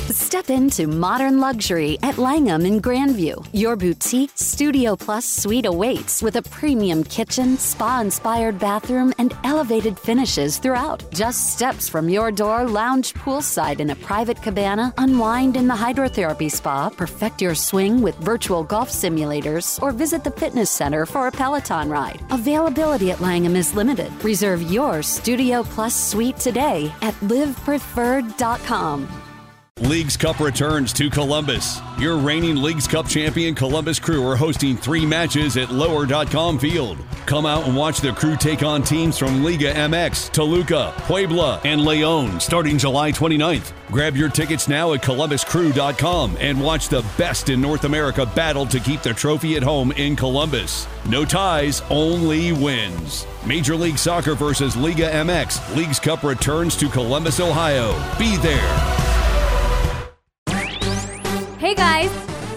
Step into modern luxury at Langham in Grandview. Your boutique Studio Plus suite awaits with a premium kitchen, spa-inspired bathroom, and elevated finishes throughout. Just steps from your door, lounge poolside in a private cabana, unwind in the hydrotherapy spa, perfect your swing with virtual golf simulators, or visit the fitness center for a Peloton ride. Availability at Langham is limited. Reserve your Studio Plus suite today at livepreferred.com. Leagues Cup returns to Columbus. Your reigning Leagues Cup champion Columbus Crew are hosting 3 matches at Lower.com Field. Come out and watch the Crew take on teams from Liga MX, Toluca, Puebla, and León starting July 29th. Grab your tickets now at columbuscrew.com and watch the best in North America battle to keep the trophy at home in Columbus. No ties, only wins. Major League Soccer versus Liga MX. Leagues Cup returns to Columbus, Ohio. Be there. Hey guys,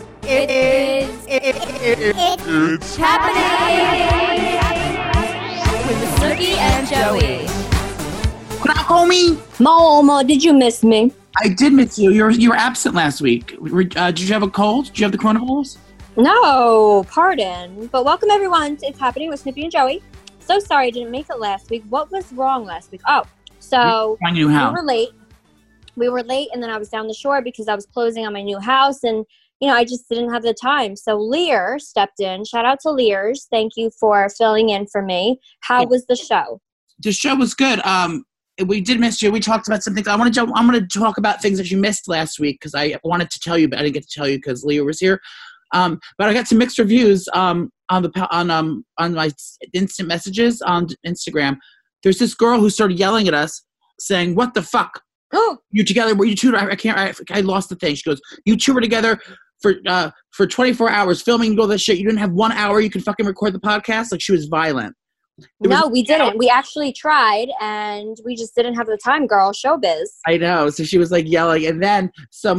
it's happening with Snooki and Joey. What up, homie? Mama, did you miss me? I did miss you. You were absent last week. Did you have a cold? Did you have the coronavirus? No, pardon. But welcome everyone to It's Happening with Snoopy and Joey. So sorry I didn't make it last week. What was wrong last week? Oh, so I knew how. we were late. And then I was down the shore because I was closing on my new house and, I just didn't have the time. So Lear stepped in. Shout out to Lear's. Thank you for filling in for me. How was the show? The show was good. We did miss you. We talked about some things. I'm going to talk about things that you missed last week because I wanted to tell you, but I didn't get to tell you because Lear was here. But I got some mixed reviews on my instant messages on Instagram. There's this girl who started yelling at us saying, "What the fuck? You together? Were you two? I lost the thing." She goes, "You two were together for 24 hours filming all this shit. You didn't have 1 hour you could fucking record the podcast." Like, she was violent. We didn't. We actually tried, and we just didn't have the time, girl. Showbiz. I know. So she was like yelling, and then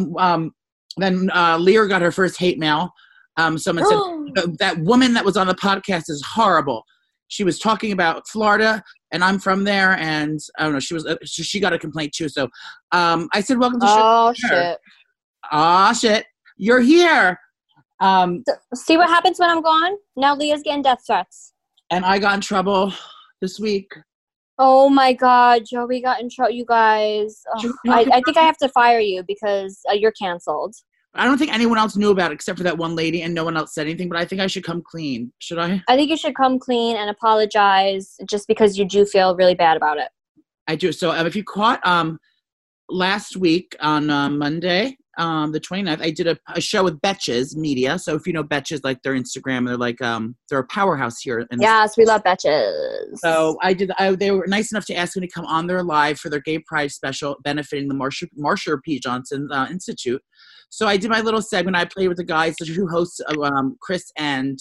Lear got her first hate mail. Someone said that woman that was on the podcast is horrible. She was talking about Florida, and I'm from there, and I don't know. She got a complaint too. So I said, "Welcome to the show." Shit! Oh shit! You're here. See what happens when I'm gone? Now Leah's getting death threats. And I got in trouble this week. Oh my God, Joey got in trouble. You guys, I think I have to fire you because you're canceled. I don't think anyone else knew about it except for that one lady, and no one else said anything, but I think I should come clean. Should I? I think you should come clean and apologize just because you do feel really bad about it. I do. So if you caught last week on Monday, the 29th, I did a show with Betches Media. So if you know Betches, like their Instagram, they're like, they're a powerhouse here. Yes, we love Betches. So they were nice enough to ask me to come on their live for their Gay Pride special benefiting the Marsha P. Johnson Institute. So I did my little segment. I played with the guys who hosts Chris and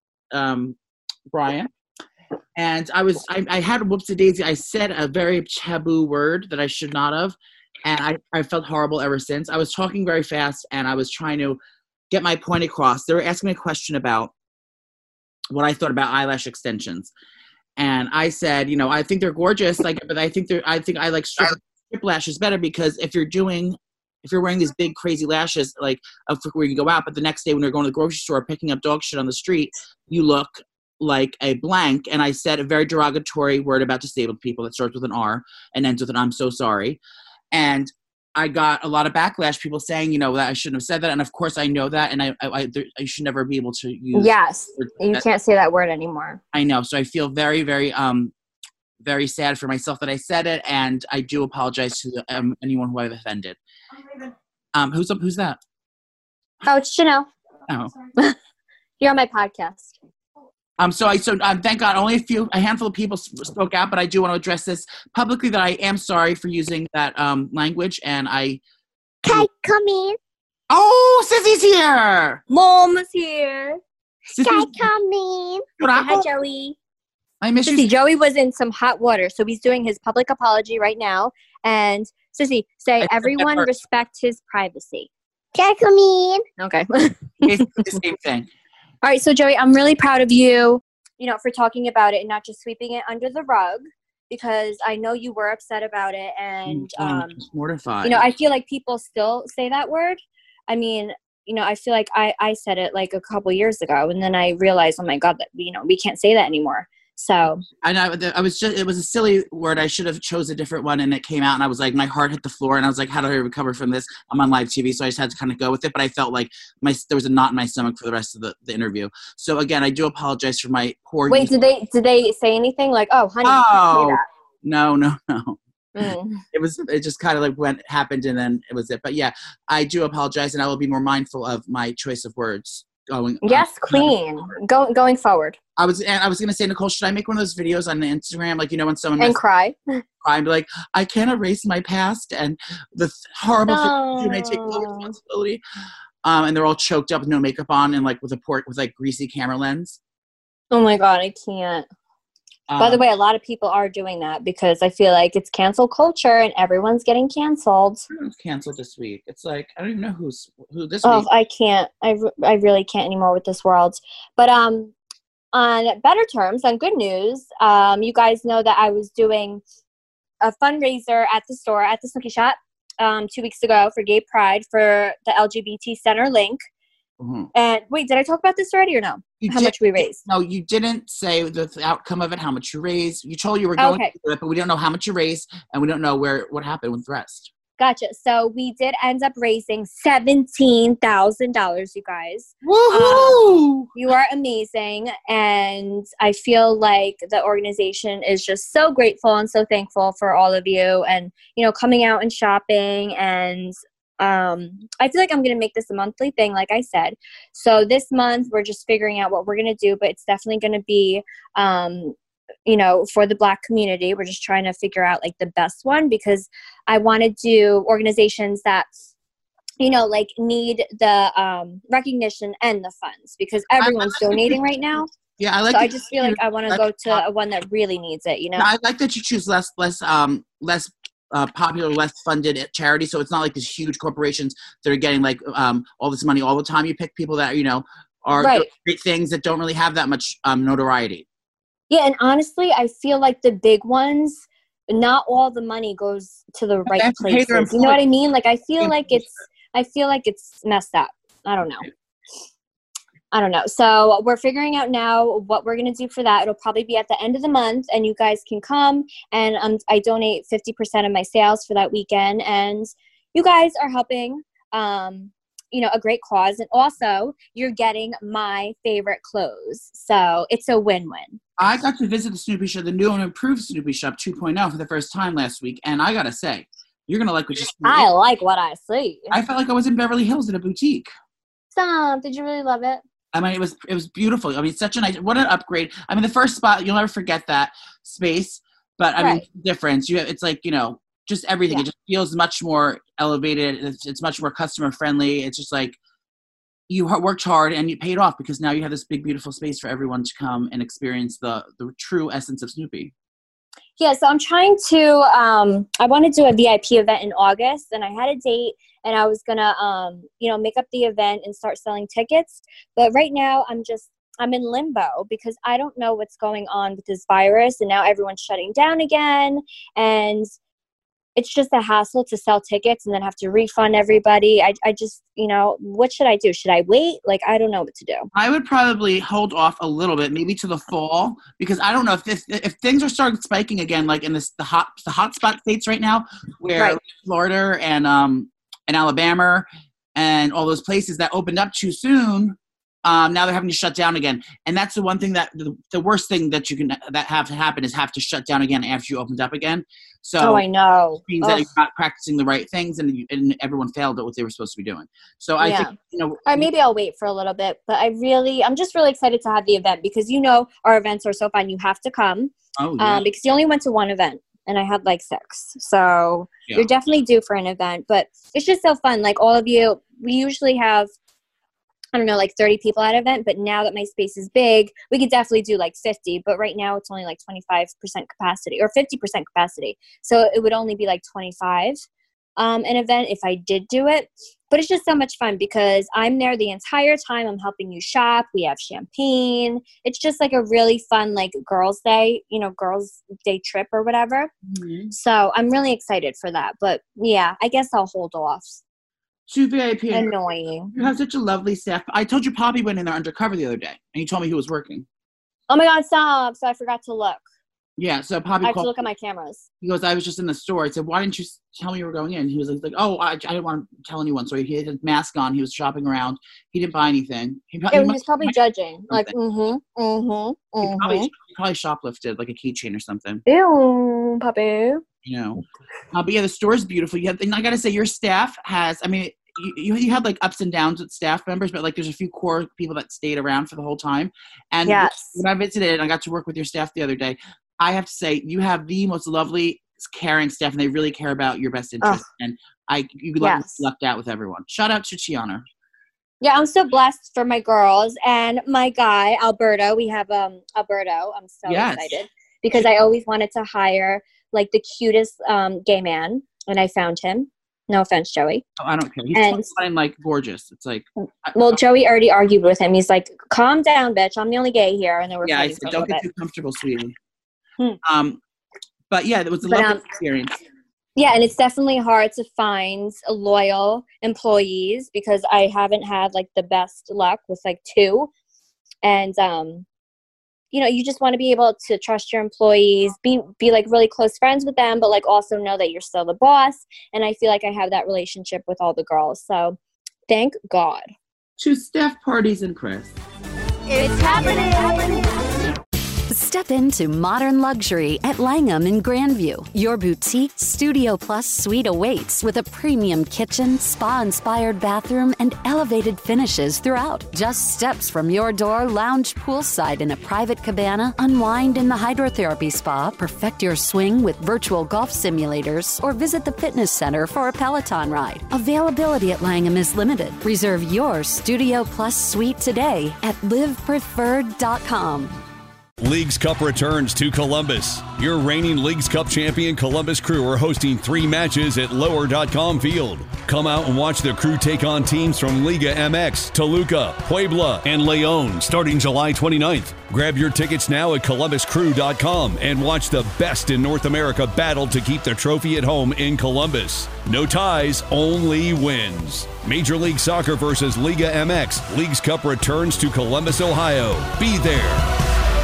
Brian. And I had a whoopsie-daisy. I said a very taboo word that I should not have. And I felt horrible ever since. I was talking very fast, and I was trying to get my point across. They were asking me a question about what I thought about eyelash extensions. And I said, I think they're gorgeous. But I think I like strip lashes better because if you're wearing these big crazy lashes, like where you go out, but the next day when you're going to the grocery store picking up dog shit on the street, you look like a blank. And I said a very derogatory word about disabled people that starts with an R and ends with an "I'm so sorry." And I got a lot of backlash, people saying, that I shouldn't have said that. And of course I know that. And I should never be able to use. Yes. You can't say that word anymore. I know. So I feel very, very, very sad for myself that I said it. And I do apologize to anyone who I've offended. Who's that? Oh, it's Janelle. Oh, you're on my podcast. So thank God only a handful of people spoke out, but I do want to address this publicly that I am sorry for using that language, and I. Can I come in? Oh, Sissy's here. Mom's here. Can I come in? Hi, Joey. I miss Sissy, you. Joey was in some hot water, so he's doing his public apology right now. And Sissy, say everyone respect his privacy. Can I come in? Okay. It's the same thing. All right, so Joey, I'm really proud of you, for talking about it and not just sweeping it under the rug, because I know you were upset about it, and I was mortified. I feel like people still say that word. I mean, I feel like I said it like a couple years ago, and then I realized, oh my God, that we can't say that anymore. So I know it was a silly word. I should have chose a different one, and it came out, and I was like, my heart hit the floor, and I was like, how do I recover from this? I'm on live TV, so I just had to kind of go with it. But I felt like there was a knot in my stomach for the rest of the interview. So again, I do apologize for my poor. Wait, did they say anything like, oh, honey, you can't say that? No. It just kind of like happened, and then it was it. But yeah, I do apologize, and I will be more mindful of my choice of words going. Yes, queen. Going forward. I was going to say, Nicole, should I make one of those videos on Instagram, like when someone and cry and be like, I can't erase my past and the horrible things, and I take full responsibility. And they're all choked up with no makeup on and like with greasy camera lens. Oh my God, I can't. By the way, a lot of people are doing that because I feel like it's cancel culture and everyone's getting canceled. Everyone's canceled this week. It's like, I don't even know who this week. Oh, I can't. I really can't anymore with this world. But on better terms, on good news, you guys know that I was doing a fundraiser at the store, at the Snooki Shop, 2 weeks ago for Gay Pride for the LGBT Center link. Mm-hmm. And wait, did I talk about this already or no? How much we raised? No, you didn't say the outcome of it, how much you raised. You told you were going to do it, but we don't know how much you raised, and we don't know what happened with the rest. Gotcha. So we did end up raising $17,000, you guys. Woohoo! You are amazing. And I feel like the organization is just so grateful and so thankful for all of you and, coming out and shopping. And I feel like I'm going to make this a monthly thing, like I said. So this month we're just figuring out what we're going to do, but it's definitely going to be, for the Black community. We're just trying to figure out like the best one because I want to do organizations that, need the recognition and the funds because everyone's donating right now. Yeah, I just feel like I want to go to one that really needs it, No, I like that you choose less popular, less funded charity. So it's not like these huge corporations that are getting like all this money all the time. You pick people that, are right. Great things that don't really have that much notoriety. Yeah, and honestly, I feel like the big ones, not all the money goes to the right places. You know what I mean? Like I feel like it's messed up. I don't know. So we're figuring out now what we're going to do for that. It'll probably be at the end of the month, and you guys can come, and I donate 50% of my sales for that weekend, and you guys are helping a great cause, and also you're getting my favorite clothes. So it's a win-win. I got to visit the Snoopy Shop, the new and improved Snoopy Shop 2.0 for the first time last week, and I gotta say, you're gonna like what you see. I like what I see. I felt like I was in Beverly Hills in a boutique. Stop! Did you really love it? I mean, it was beautiful. I mean, what an upgrade. I mean, the first spot, you'll never forget that space, but I mean, difference. It's like, just everything. Yeah. It just feels much more elevated. It's much more customer friendly. It's just like you worked hard and you paid off because now you have this big, beautiful space for everyone to come and experience the true essence of Snoopy. Yeah, so I'm trying to, I want to do a VIP event in August, and I had a date, and I was going to, make up the event and start selling tickets. But right now, I'm in limbo because I don't know what's going on with this virus, and now everyone's shutting down again, and it's just a hassle to sell tickets and then have to refund everybody. I just, what should I do? Should I wait? Like, I don't know what to do. I would probably hold off a little bit, maybe to the fall, because I don't know if things are starting spiking again, like in the hotspot states right now, where Florida and Alabama and all those places that opened up too soon. Now they're having to shut down again. And that's the one thing that the worst thing that have to happen is have to shut down again after you opened up again. So I know. It means that you're not practicing the right things and everyone failed at what they were supposed to be doing. So I think, or maybe I'll wait for a little bit, but I'm just really excited to have the event because, our events are so fun. You have to come because you only went to one event and I had like 6. So you're definitely due for an event, but it's just so fun. Like all of you, we usually have, I don't know, like 30 people at an event, but now that my space is big, we could definitely do like 50, but right now it's only like 25% capacity or 50% capacity. So it would only be like 25 an event if I did do it. But it's just so much fun because I'm there the entire time. I'm helping you shop. We have champagne. It's just like a really fun, like girls' day, girls' day trip or whatever. Mm-hmm. So I'm really excited for that. But yeah, I guess I'll hold off. Too VIP. Annoying. You have such a lovely staff. I told you Poppy went in there undercover the other day, and he told me he was working. Oh my God, stop. So I forgot to look. Yeah, so Poppy I have called. to look at my cameras. He goes, I was just in the store. I said, why didn't you tell me you were going in? He was like, oh, I didn't want to tell anyone. So he had his mask on. He was shopping around. He didn't buy anything. He was probably judging. Like, He probably shoplifted, like a keychain or something. Ew, puppy. But yeah, the store is beautiful. And I got to say, your staff has, I mean, you had like ups and downs with staff members, but like there's a few core people that stayed around for the whole time. And yes. When I visited and I got to work with your staff the other day, I have to say you have the most lovely, caring staff, and they really care about your best interest. And you lucked out with everyone. Shout out to Chiana. Yeah, I'm so blessed for my girls and my guy Alberto. We have Alberto. I'm so excited because I always wanted to hire like the cutest gay man, and I found him. No offense, Joey. Oh, I don't care. He's like gorgeous. It's like, well, Joey already argued with him. He's like, "Calm down, bitch. I'm the only gay here." And then we're I said, "Don't get too comfortable, sweetie." But yeah, it was a lovely experience. Yeah, and it's definitely hard to find loyal employees because I haven't had like the best luck with like two, and you just want to be able to trust your employees, be like really close friends with them, but like also know that you're still the boss. And I feel like I have that relationship with all the girls. So thank God. To Steph, parties, and Chris. It's happening. Step into modern luxury at Langham in Grandview. Your boutique Studio Plus suite awaits with a premium kitchen, spa-inspired bathroom, and elevated finishes throughout. Just steps from your door, lounge poolside in a private cabana, unwind in the hydrotherapy spa, perfect your swing with virtual golf simulators, or visit the fitness center for a Peloton ride. Availability at Langham is limited. Reserve your Studio Plus suite today at livepreferred.com. Leagues Cup returns to Columbus. Your reigning Leagues Cup champion Columbus Crew are hosting 3 matches at lower.com field. Come out and watch the Crew take on teams from Liga MX, Toluca, Puebla, and Leon starting July 29th. Grab your tickets now at columbuscrew.com and watch the best in North America battle to keep the trophy at home in Columbus. No ties, only wins. Major League Soccer versus Liga MX. Leagues Cup returns to Columbus, Ohio. Be there.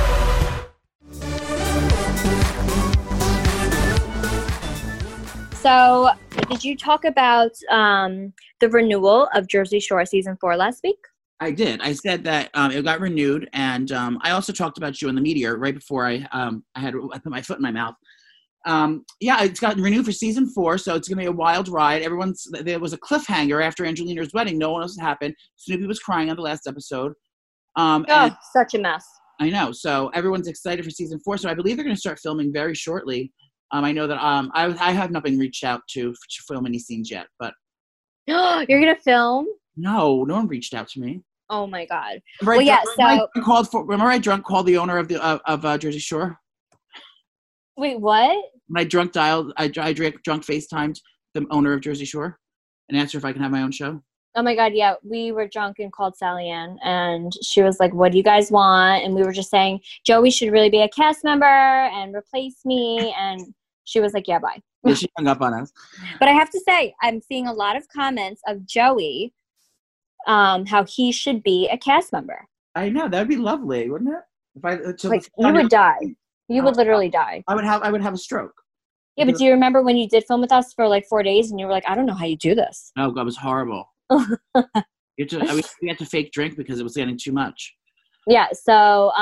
So, did you talk about the renewal of Jersey Shore season 4 last week? I did. I said that it got renewed, and I also talked about you in the media right before I put my foot in my mouth. It's gotten renewed for season 4, so it's going to be a wild ride. There was a cliffhanger after Angelina's wedding. No one else happened. Snoopy was crying on the last episode. Such a mess. I know. So everyone's excited for season 4. So I believe they're going to start filming very shortly. I know that I have not been reached out to film any scenes yet, but you're gonna film? No one reached out to me. Oh my God! Remember I drunk called the owner of Jersey Shore. Wait, what? When I drunk FaceTimed the owner of Jersey Shore and asked her if I can have my own show. Oh my God, yeah. We were drunk and called Sally Ann, and she was like, "What do you guys want?" And we were just saying, "Joey should really be a cast member and replace me." And she was like, "Yeah, bye." Yeah, she hung up on us. But I have to say, I'm seeing a lot of comments of Joey, how he should be a cast member. I know, that'd be lovely, wouldn't it? You would die. You would literally die. I would have a stroke. Yeah, but do you remember when you did film with us for like 4 days, and you were like, "I don't know how you do this." Oh, God, it was horrible. We had to fake drink because it was getting too much. Yeah, so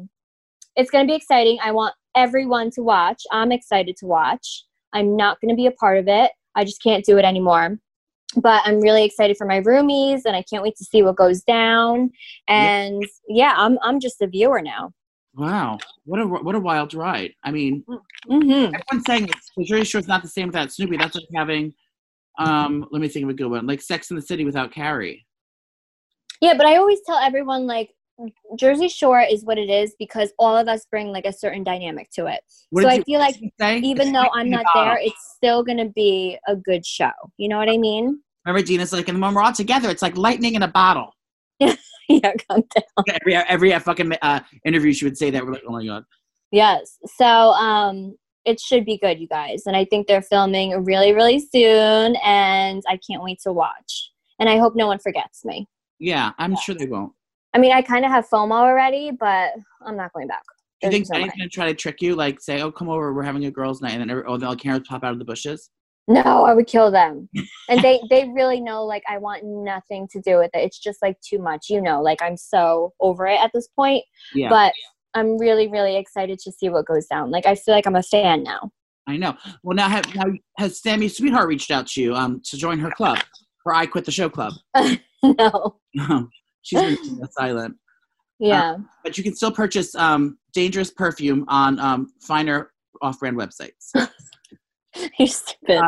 it's going to be exciting. I want everyone to watch. I'm excited to watch. I'm not going to be a part of it. I just can't do it anymore. But I'm really excited for my roomies, and I can't wait to see what goes down. And I'm just a viewer now. Wow, what a wild ride! I mean, everyone's saying Jersey Shore's not the same without Snoopy. That's like having, let me think of a good one, like Sex and the City without Carrie. Yeah, but I always tell everyone like Jersey Shore is what it is because all of us bring like a certain dynamic to it. So I feel like even though I'm not there, it's still going to be a good show. You know what I mean? Remember, Dina's like, and when we're all together, it's like lightning in a bottle. Yeah, calm down. Every fucking interview, she would say that. We're like, oh my God. Yes. So it should be good, you guys. And I think they're filming really, really soon. And I can't wait to watch. And I hope no one forgets me. Yeah, I'm sure they won't. I mean, I kind of have FOMO already, but I'm not going back. Do you think Benny's going to try to trick you? Like, say, oh, come over, we're having a girls' night. And then all the cameras pop out of the bushes? No, I would kill them. And they really know, like, I want nothing to do with it. It's just, like, too much. You know, like, I'm so over it at this point. Yeah. But I'm really, really excited to see what goes down. Like, I feel like I'm a fan now. I know. Well, now has Sammy Sweetheart reached out to you to join her club? Or I Quit the Show Club? No. She's been silent. Yeah. But you can still purchase Dangerous perfume on finer off-brand websites. You're stupid.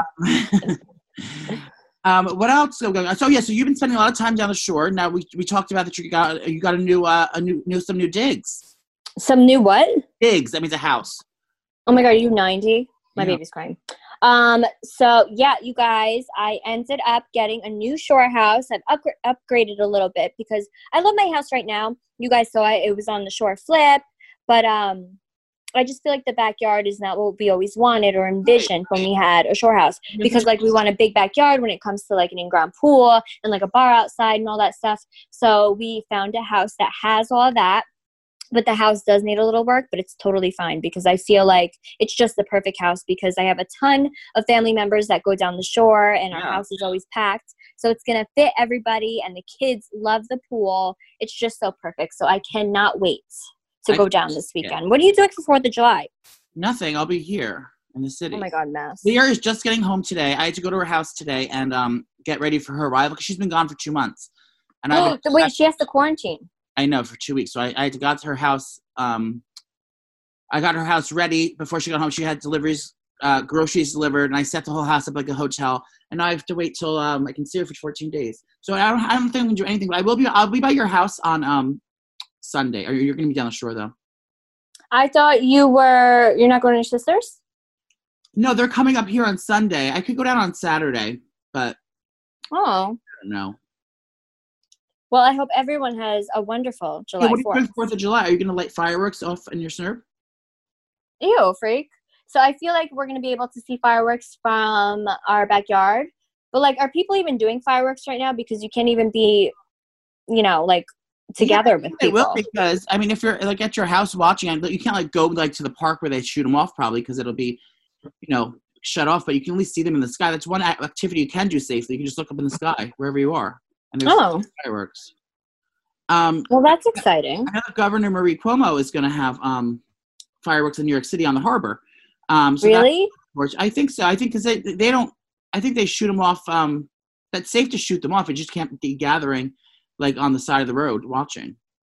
What else? So you've been spending a lot of time down the shore. Now we talked about that you got some new digs. Some new what? Digs. That means a house. Oh my God, are you 90? My Yeah. baby's crying. So yeah, you guys, I ended up getting a new shore house. I've upgraded a little bit because I love my house right now. You guys saw it was on the shore flip, but I just feel like the backyard is not what we always wanted or envisioned when we had a shore house, because like we want a big backyard when it comes to like an in-ground pool and like a bar outside and all that stuff. So we found a house that has all that. But the house does need a little work, but it's totally fine because I feel like it's just the perfect house because I have a ton of family members that go down the shore and our house is always packed. So it's going to fit everybody and the kids love the pool. It's just so perfect. So I cannot wait to go down this weekend. What are you doing for 4th of July? Nothing. I'll be here in the city. Oh my God, mess. Leah is just getting home today. I had to go to her house today and get ready for her arrival because she's been gone for 2 months. And wait, she has to quarantine. I know, for 2 weeks. So I had to go to her house. I got her house ready before she got home. She had deliveries, groceries delivered, and I set the whole house up like a hotel. And now I have to wait till I can see her for 14 days. So I don't think I'm gonna do anything. But I'll be by your house on Sunday. Or you're gonna be down the shore though. I thought you're not going to your sister's? No, they're coming up here on Sunday. I could go down on Saturday, but I don't know. Well, I hope everyone has a wonderful July 4th. What are you doing for 4th of July? Are you going to light fireworks off in your snurp? Ew, freak. So I feel like we're going to be able to see fireworks from our backyard. But, like, are people even doing fireworks right now? Because you can't even be, like, together with people. They will, because, I mean, if you're, like, at your house watching, you can't, like, go, like, to the park where they shoot them off probably because it'll be, shut off. But you can at least see them in the sky. That's one activity you can do safely. You can just look up in the sky wherever you are. And there's fireworks. Well, that's exciting. I know Governor Marie Cuomo is going to have fireworks in New York City on the harbor. Really? I think so. I think because they don't. I think they shoot them off. That's safe to shoot them off. You just can't be gathering like on the side of the road watching.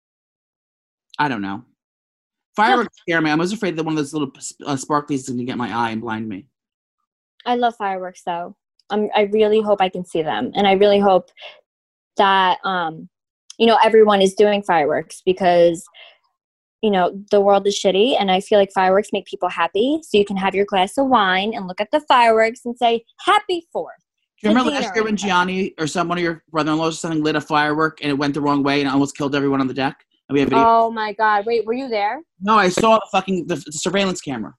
I don't know. Fireworks scare me. I'm always afraid that one of those little sparklies is going to get my eye and blind me. I love fireworks, though. I really hope I can see them, and I really hope that everyone is doing fireworks because the world is shitty, and I feel like fireworks make people happy. So you can have your glass of wine and look at the fireworks and say Happy 4th. Do you remember last year when Gianni or one of your brother-in-laws or something lit a firework and it went the wrong way and almost killed everyone on the deck? And we have video. Oh my God! Wait, were you there? No, I saw the surveillance camera.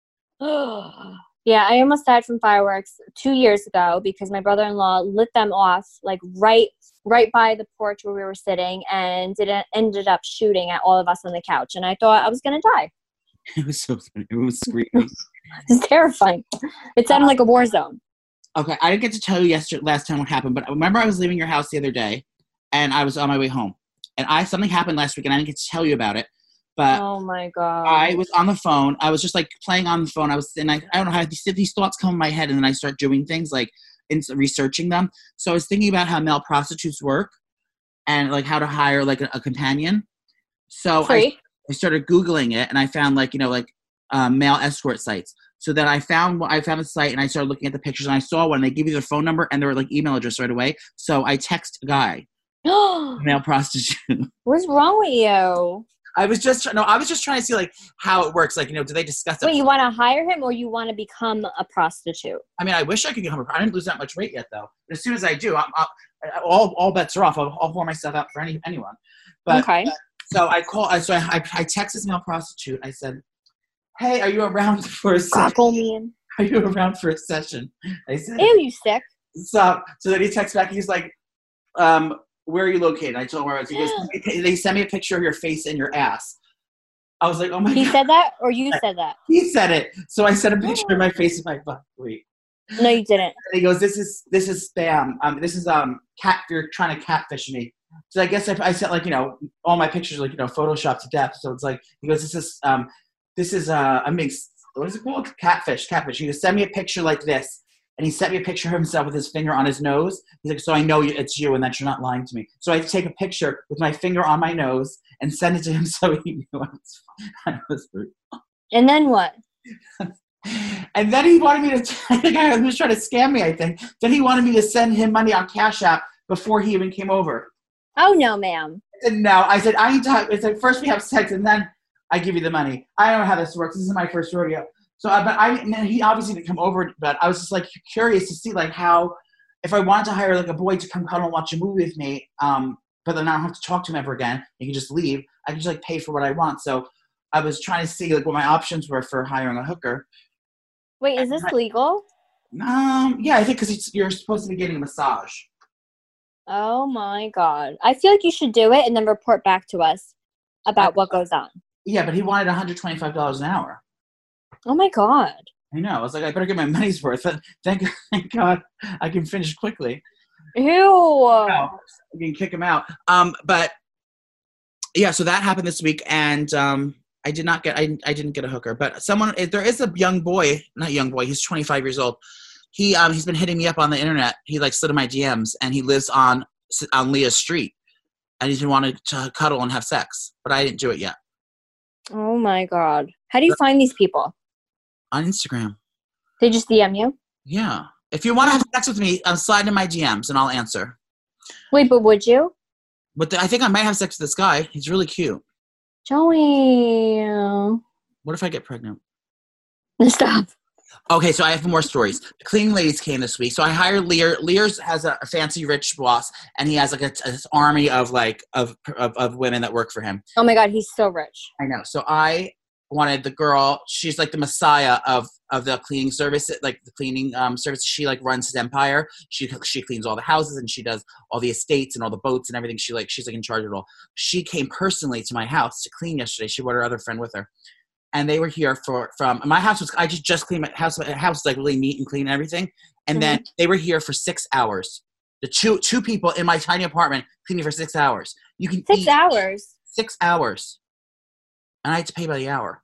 Yeah, I almost died from fireworks 2 years ago because my brother-in-law lit them off like right by the porch where we were sitting, and it ended up shooting at all of us on the couch. And I thought I was going to die. It was so funny. It was screaming. It's terrifying. It sounded like a war zone. Okay, I didn't get to tell you last time what happened, but I remember I was leaving your house the other day, and I was on my way home. And something happened last week, and I didn't get to tell you about it. But oh my God. I was on the phone. I was just like playing on the phone. I don't know how these thoughts come in my head, and then I start doing things like researching them. So I was thinking about how male prostitutes work and like how to hire like a companion. So I started Googling it, and I found male escort sites. So then I found a site, and I started looking at the pictures, and I saw one. They give you their phone number and their like email address right away. So I text a guy, male prostitute. What's wrong with you? I was just trying to see like how it works. Like, do they discuss it? Wait, you want to hire him or you want to become a prostitute? I mean, I wish I could become I didn't lose that much weight yet, though. But as soon as I do, all bets are off. I'll whore myself out for anyone. But, okay. So I text this male prostitute. I said, "Hey, are you around for a session? Are you around for a session?" I said, "Ew, you sick." So then he texts back. He's like, "Where are you located?" I told him where I was. He goes, "They sent me a picture of your face and your ass." I was like, "Oh my God." He said that, or you said that? He said it. So I sent a picture of my face and my butt. Wait. No, you didn't. And he goes, "This is spam. This is cat. You're trying to catfish me." So I guess I sent like all my pictures like photoshopped to death. So it's like he goes, "This is a mix. What is it called? Catfish. He goes, "Send me a picture like this." And he sent me a picture of himself with his finger on his nose. He's like, "So I know it's you and that you're not lying to me." So I take a picture with my finger on my nose and send it to him so he knew I was rude. And then what? And then he wanted me to, I think he was trying to scam me, I think. Then he wanted me to send him money on Cash App before he even came over. Oh, no, ma'am. I said, no. I said, I need to, it's like, first we have sex and then I give you the money. I don't know how this works. This is my first rodeo. So, and then he obviously didn't come over, but I was just like curious to see like how, if I wanted to hire like a boy to come cuddle and watch a movie with me, but then I don't have to talk to him ever again. He can just leave. I can just like pay for what I want. So I was trying to see like what my options were for hiring a hooker. Wait, is this legal? Yeah, I think because you're supposed to be getting a massage. Oh my God. I feel like you should do it and then report back to us about what goes on. Yeah, but he wanted $125 an hour. Oh my God. I know. I was like, I better get my money's worth. Thank God I can finish quickly. Ew. I can kick him out. But yeah, so that happened this week, and I didn't get a hooker. But there is a young boy, not young boy. He's 25 years old. He's been hitting me up on the internet. He like slid in my DMs, and he lives on Leah Street, and he's been wanting to cuddle and have sex, but I didn't do it yet. Oh my God. How do you find these people? On Instagram. They just DM you? Yeah. If you want to have sex with me, slide in my DMs and I'll answer. Wait, but would you? But I think I might have sex with this guy. He's really cute. Joey. What if I get pregnant? Stop. Okay, so I have more stories. The cleaning ladies came this week. So I hired Lear. Lear's has a fancy rich boss, and he has like an army of women that work for him. Oh my God, he's so rich. I know. So I wanted the girl. She's like the messiah of the cleaning service, like the cleaning service. She like runs his empire. She cleans all the houses and she does all the estates and all the boats and everything. She's like in charge of it all. She came personally to my house to clean yesterday. She brought her other friend with her. And they were here from my house was, I just cleaned my house. My house was like really neat and clean and everything. And then they were here for 6 hours. The two people in my tiny apartment cleaning for 6 hours. You can 6 hours. 6 hours. And I had to pay by the hour.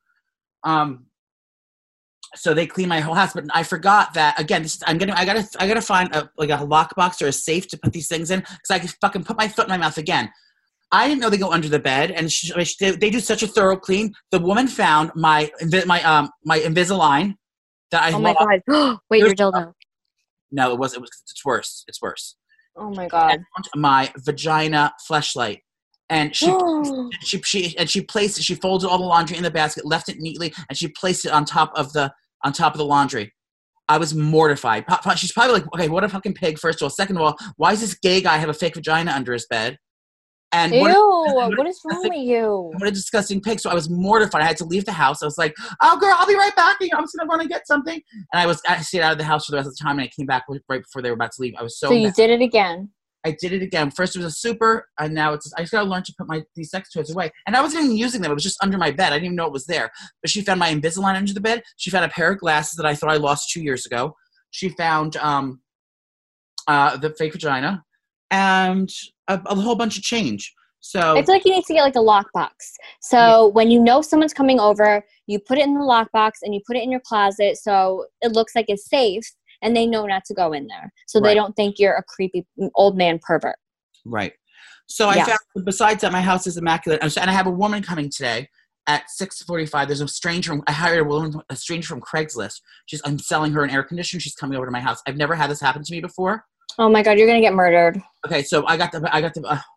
So they cleaned my whole house, but I forgot that again. I gotta find a lockbox or a safe to put these things in because I could fucking put my foot in my mouth again. I didn't know they go under the bed, and they do such a thorough clean. The woman found my Invisalign that I. Oh my God! Wait, your dildo. No, it was. It's worse. It's worse. Oh my God! My vagina fleshlight, and she placed it. She folded all the laundry in the basket, left it neatly, and she placed it on top of the laundry. I was mortified. She's probably like, okay, what a fucking pig. First of all, second of all, why does this gay guy have a fake vagina under his bed? And ew! What is wrong with you? What a disgusting pig. So I was mortified. I had to leave the house. I was like, "Oh, girl, I'll be right back. I'm just gonna run and get something." And I stayed out of the house for the rest of the time. And I came back right before they were about to leave. I was so. So you did it again. I did it again. First it was a super, and now I just gotta learn to put these sex toys away. And I wasn't even using them. It was just under my bed. I didn't even know it was there. But she found my Invisalign under the bed. She found a pair of glasses that I thought I lost 2 years ago. She found the fake vagina and a whole bunch of change. So I feel like you need to get like a lockbox. So when you know someone's coming over, you put it in the lockbox and you put it in your closet so it looks like it's safe and they know not to go in there. So they don't think you're a creepy old man pervert. Right. So I found, besides that, my house is immaculate. And I have a woman coming today at 6:45. There's a stranger. I hired a stranger from Craigslist. I'm selling her an air conditioner. She's coming over to my house. I've never had this happen to me before. Oh my God, you're going to get murdered. Okay. So I got the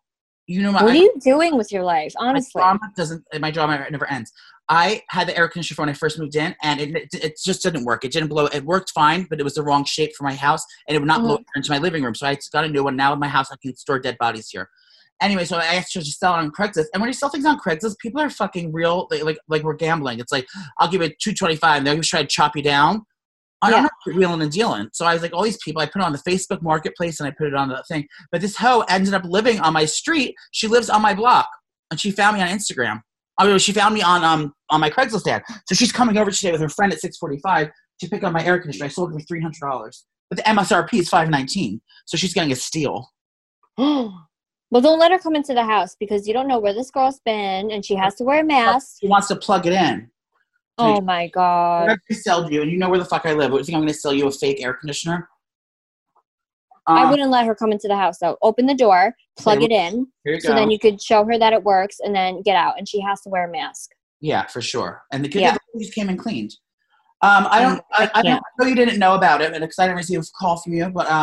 You know, what are you doing with your life, honestly? My drama never ends. I had the air conditioner for when I first moved in, and it just didn't work. It didn't blow. It worked fine, but it was the wrong shape for my house, and it would not blow into my living room. So I got a new one. Now in my house, I can store dead bodies here. Anyway, so I asked her to sell it on Craigslist. And when you sell things on Craigslist, people are fucking real. Like we're gambling. It's like, I'll give it $225, and they're going to try to chop you down. I'm not wheeling and dealing. So I was like, all these people, I put it on the Facebook Marketplace, and I put it on the thing. But this hoe ended up living on my street. She lives on my block, and she found me on Instagram. I mean, she found me on my Craigslist ad. So she's coming over today with her friend at 6:45 to pick up my air conditioner. I sold it for $300. But the MSRP is $519. So she's getting a steal. Well, don't let her come into the house because you don't know where this girl's been, and she has to wear a mask. She wants to plug it in. Oh, my God. I'm going to sell you, and you know where the fuck I live. What, you think I'm going to sell you a fake air conditioner? I wouldn't let her come into the house, though. Open the door, plug it in, so then you could show her that it works, and then get out. And she has to wear a mask. Yeah, for sure. And the kid just came and cleaned. I know you didn't know about it because I didn't receive a call from you, but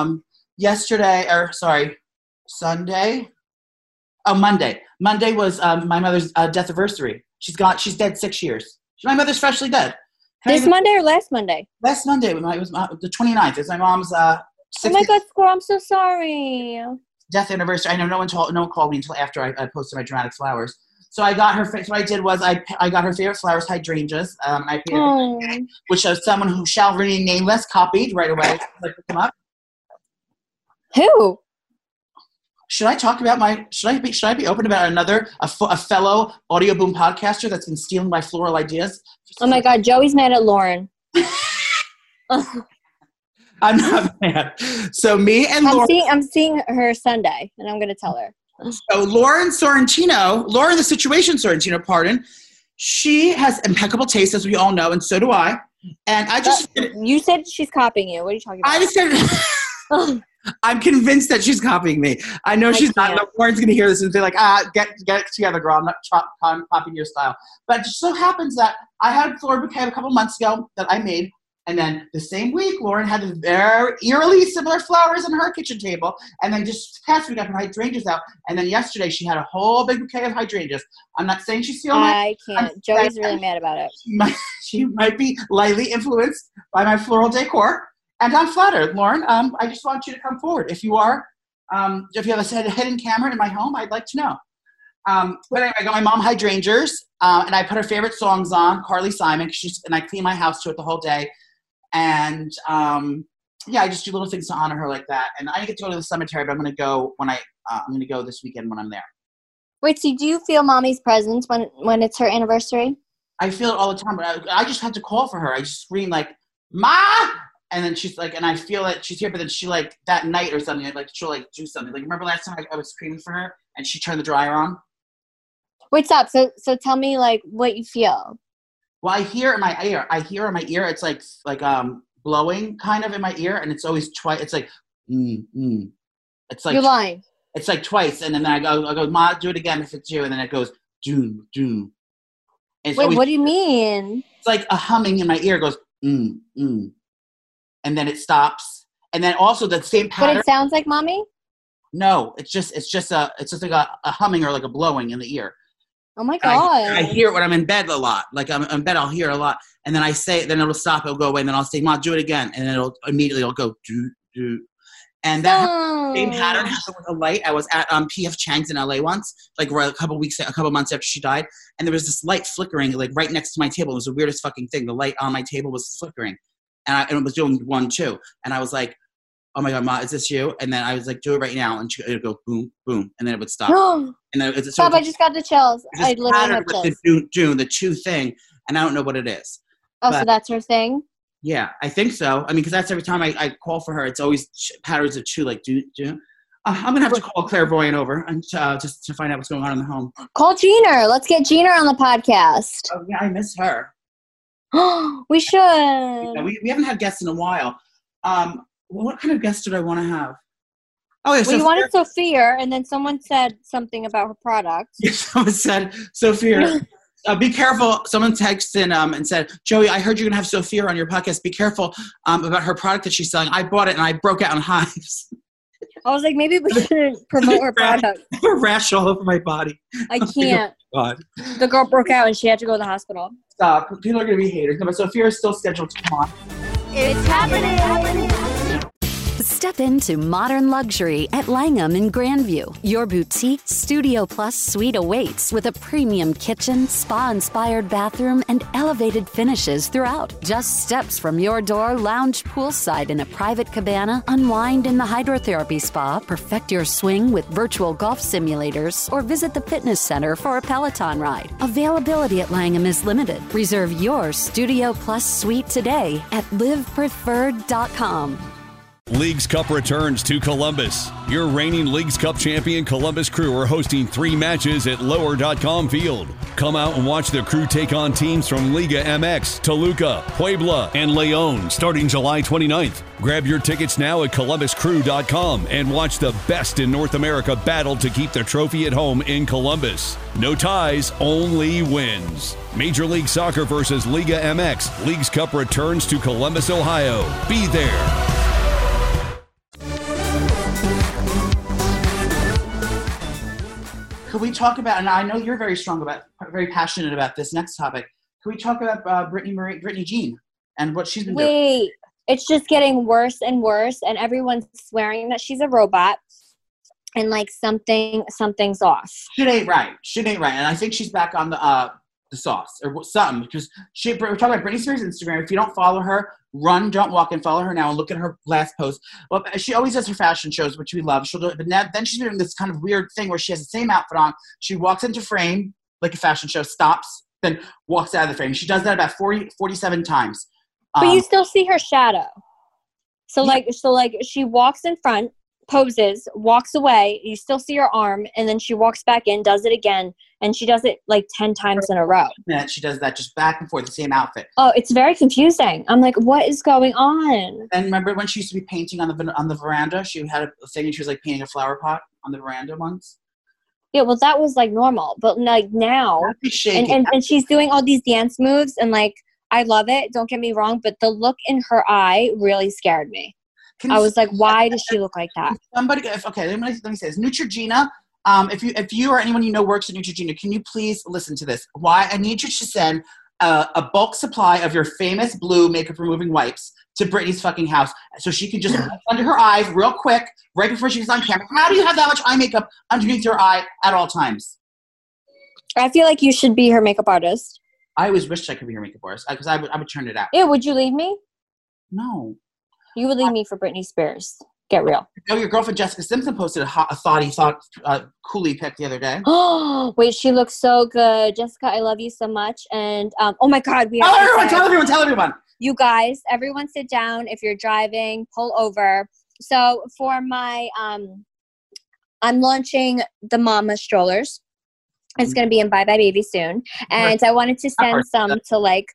Sunday. Oh, Monday. Monday was my mother's death anniversary. She's dead 6 years. My mother's freshly dead. This Monday or last Monday? Last Monday. It was the 29th. It's my mom's 60th. Oh my God, Squirrel, I'm so sorry. Death anniversary. I know no one called me until after I posted my dramatic flowers. So I got her. So what I did was I got her favorite flowers, hydrangeas. Which someone who shall remain nameless copied right away. I picked them up. Who? Should I talk about should I be open about a fellow Audio Boom podcaster that's been stealing my floral ideas? Oh my God, Joey's mad at Lauren. I'm not mad. So me and Lauren. I'm seeing her Sunday, and I'm going to tell her. So Lauren the Situation Sorrentino, pardon. She has impeccable taste, as we all know, and so do I. And I just. You said she's copying you. What are you talking about? I just said. I'm convinced that she's copying me. I know she's not. Lauren's going to hear this and be like, get it together, girl. I'm not copying your style. But it just so happens that I had a floral bouquet a couple months ago that I made. And then the same week, Lauren had very eerily similar flowers on her kitchen table. And then just past week, I put hydrangeas out. And then yesterday, she had a whole big bouquet of hydrangeas. I'm not saying she's stealing I can't. Joey's really mad about it. She might be lightly influenced by my floral decor. And I'm flattered, Lauren. I just want you to come forward. If you are, if you have a hidden camera in my home, I'd like to know. But anyway, I got my mom hydrangeas, and I put her favorite songs on, Carly Simon, and I clean my house to it the whole day. And I just do little things to honor her like that. And I didn't get to go to the cemetery, but I'm going to go I'm going to go this weekend when I'm there. Wait, so do you feel mommy's presence when it's her anniversary? I feel it all the time, but I just have to call for her. I just scream like, Ma! And then she's like, and I feel that she's here, but then she like that night or something, like she'll like do something. Like remember last time I was screaming for her and she turned the dryer on? Wait, stop. So tell me like what you feel. Well, I hear in my ear. It's like blowing kind of in my ear, and it's always twice. It's like, It's like you're lying. It's like twice, and then I go, Ma, do it again if it's you, and then it goes, doom. Wait, what do you mean? It's like a humming in my ear. It goes, and then it stops, and then also the same pattern. But it sounds like mommy? No, it's just like a humming or like a blowing in the ear. Oh my God. I hear it when I'm in bed a lot. Like I'm in bed, I'll hear it a lot. And then I say it, then it'll stop, it'll go away, and then I'll say, Ma, do it again. And then it'll go, do. And that same pattern happened with a light. I was at P.F. Chang's in LA once, like a couple months after she died. And there was this light flickering like right next to my table. It was the weirdest fucking thing. The light on my table was flickering. And it was doing 1, 2. And I was like, oh my God, Ma, is this you? And then I was like, do it right now. And it would go boom, boom. And then it would stop. And then stop, I just got the chills. I literally have chills. The two thing. And I don't know what it is. Oh, so that's her thing? Yeah, I think so. I mean, because that's every time I call for her, it's always patterns of 2, like do. I'm going to have to call clairvoyant over and just to find out what's going on in the home. Call Gina. Let's get Gina on the podcast. Oh, yeah, I miss her. We should. Yeah, we haven't had guests in a while. What kind of guest did I want to have? Oh, yeah. Well, you wanted Sophia, and then someone said something about her product. Yeah, someone said, Sophia, be careful. Someone texted in and said, Joey, I heard you're going to have Sophia on your podcast. Be careful about her product that she's selling. I bought it, and I broke out in hives. I was like, maybe we shouldn't promote her product. I have a rash all over my body. I can't. God. The girl broke out and she had to go to the hospital. Stop. People are going to be haters. But Sophia is still scheduled to come on. It's happening. Step into modern luxury at Langham in Grandview. Your boutique Studio Plus suite awaits with a premium kitchen, spa-inspired bathroom, and elevated finishes throughout. Just steps from your door, lounge poolside in a private cabana, unwind in the hydrotherapy spa, perfect your swing with virtual golf simulators, or visit the fitness center for a Peloton ride. Availability at Langham is limited. Reserve your Studio Plus suite today at livepreferred.com. Leagues Cup returns to Columbus. Your reigning Leagues Cup champion Columbus Crew are hosting 3 matches at Lower.com Field. Come out and watch the Crew take on teams from Liga MX, Toluca, Puebla, and Leon starting July 29th. Grab your tickets now at columbuscrew.com and watch the best in North America battle to keep the trophy at home in Columbus. No ties, only wins. Major League Soccer versus Liga MX. Leagues Cup returns to Columbus, Ohio. Be there. Could we talk about, and I know you're very passionate about this next topic. Could we talk about Brittany Jean and what she's been doing? Wait, it's just getting worse and worse, and everyone's swearing that she's a robot, and like something's off. Shit ain't right. And I think she's back on the sauce or something, because we're talking about Britney Spears' Instagram. If you don't follow her, run, don't walk, and follow her now and look at her last post. Well, she always does her fashion shows, which we love. She'll do it, but now, then she's doing this kind of weird thing where she has the same outfit on. She walks into frame like a fashion show, stops, then walks out of the frame. She does that about 47 times. But you still see her shadow. So she walks in front, poses, walks away, you still see her arm, and then she walks back in, does it again, and she does it like 10 times in a row. Yeah, she does that just back and forth, the same outfit. Oh, it's very confusing. I'm like, what is going on? And remember when she used to be painting on the veranda? She had a thing and she was like painting a flower pot on the veranda once. Yeah, well, that was like normal, but like now, and she's doing all these dance moves, and like, I love it, don't get me wrong, but the look in her eye really scared me. I was like, why does she look like that? Let me say this. Neutrogena, if you or anyone you know works at Neutrogena, can you please listen to this? Why? I need you to send a bulk supply of your famous blue makeup removing wipes to Brittany's fucking house so she can just under her eyes real quick right before she gets on camera. How do you have that much eye makeup underneath your eye at all times? I feel like you should be her makeup artist. I always wished I could be her makeup artist because I would turn it out. Yeah, would you leave me? No. You would leave me for Britney Spears. Get real. Oh, your girlfriend Jessica Simpson posted a coolie pic the other day. Oh, wait, she looks so good. Jessica, I love you so much. And, oh my God. Tell everyone. You guys, everyone sit down. If you're driving, pull over. So for my, I'm launching the Mama strollers. It's going to be in Bye Bye Baby soon. And I wanted to send some to like,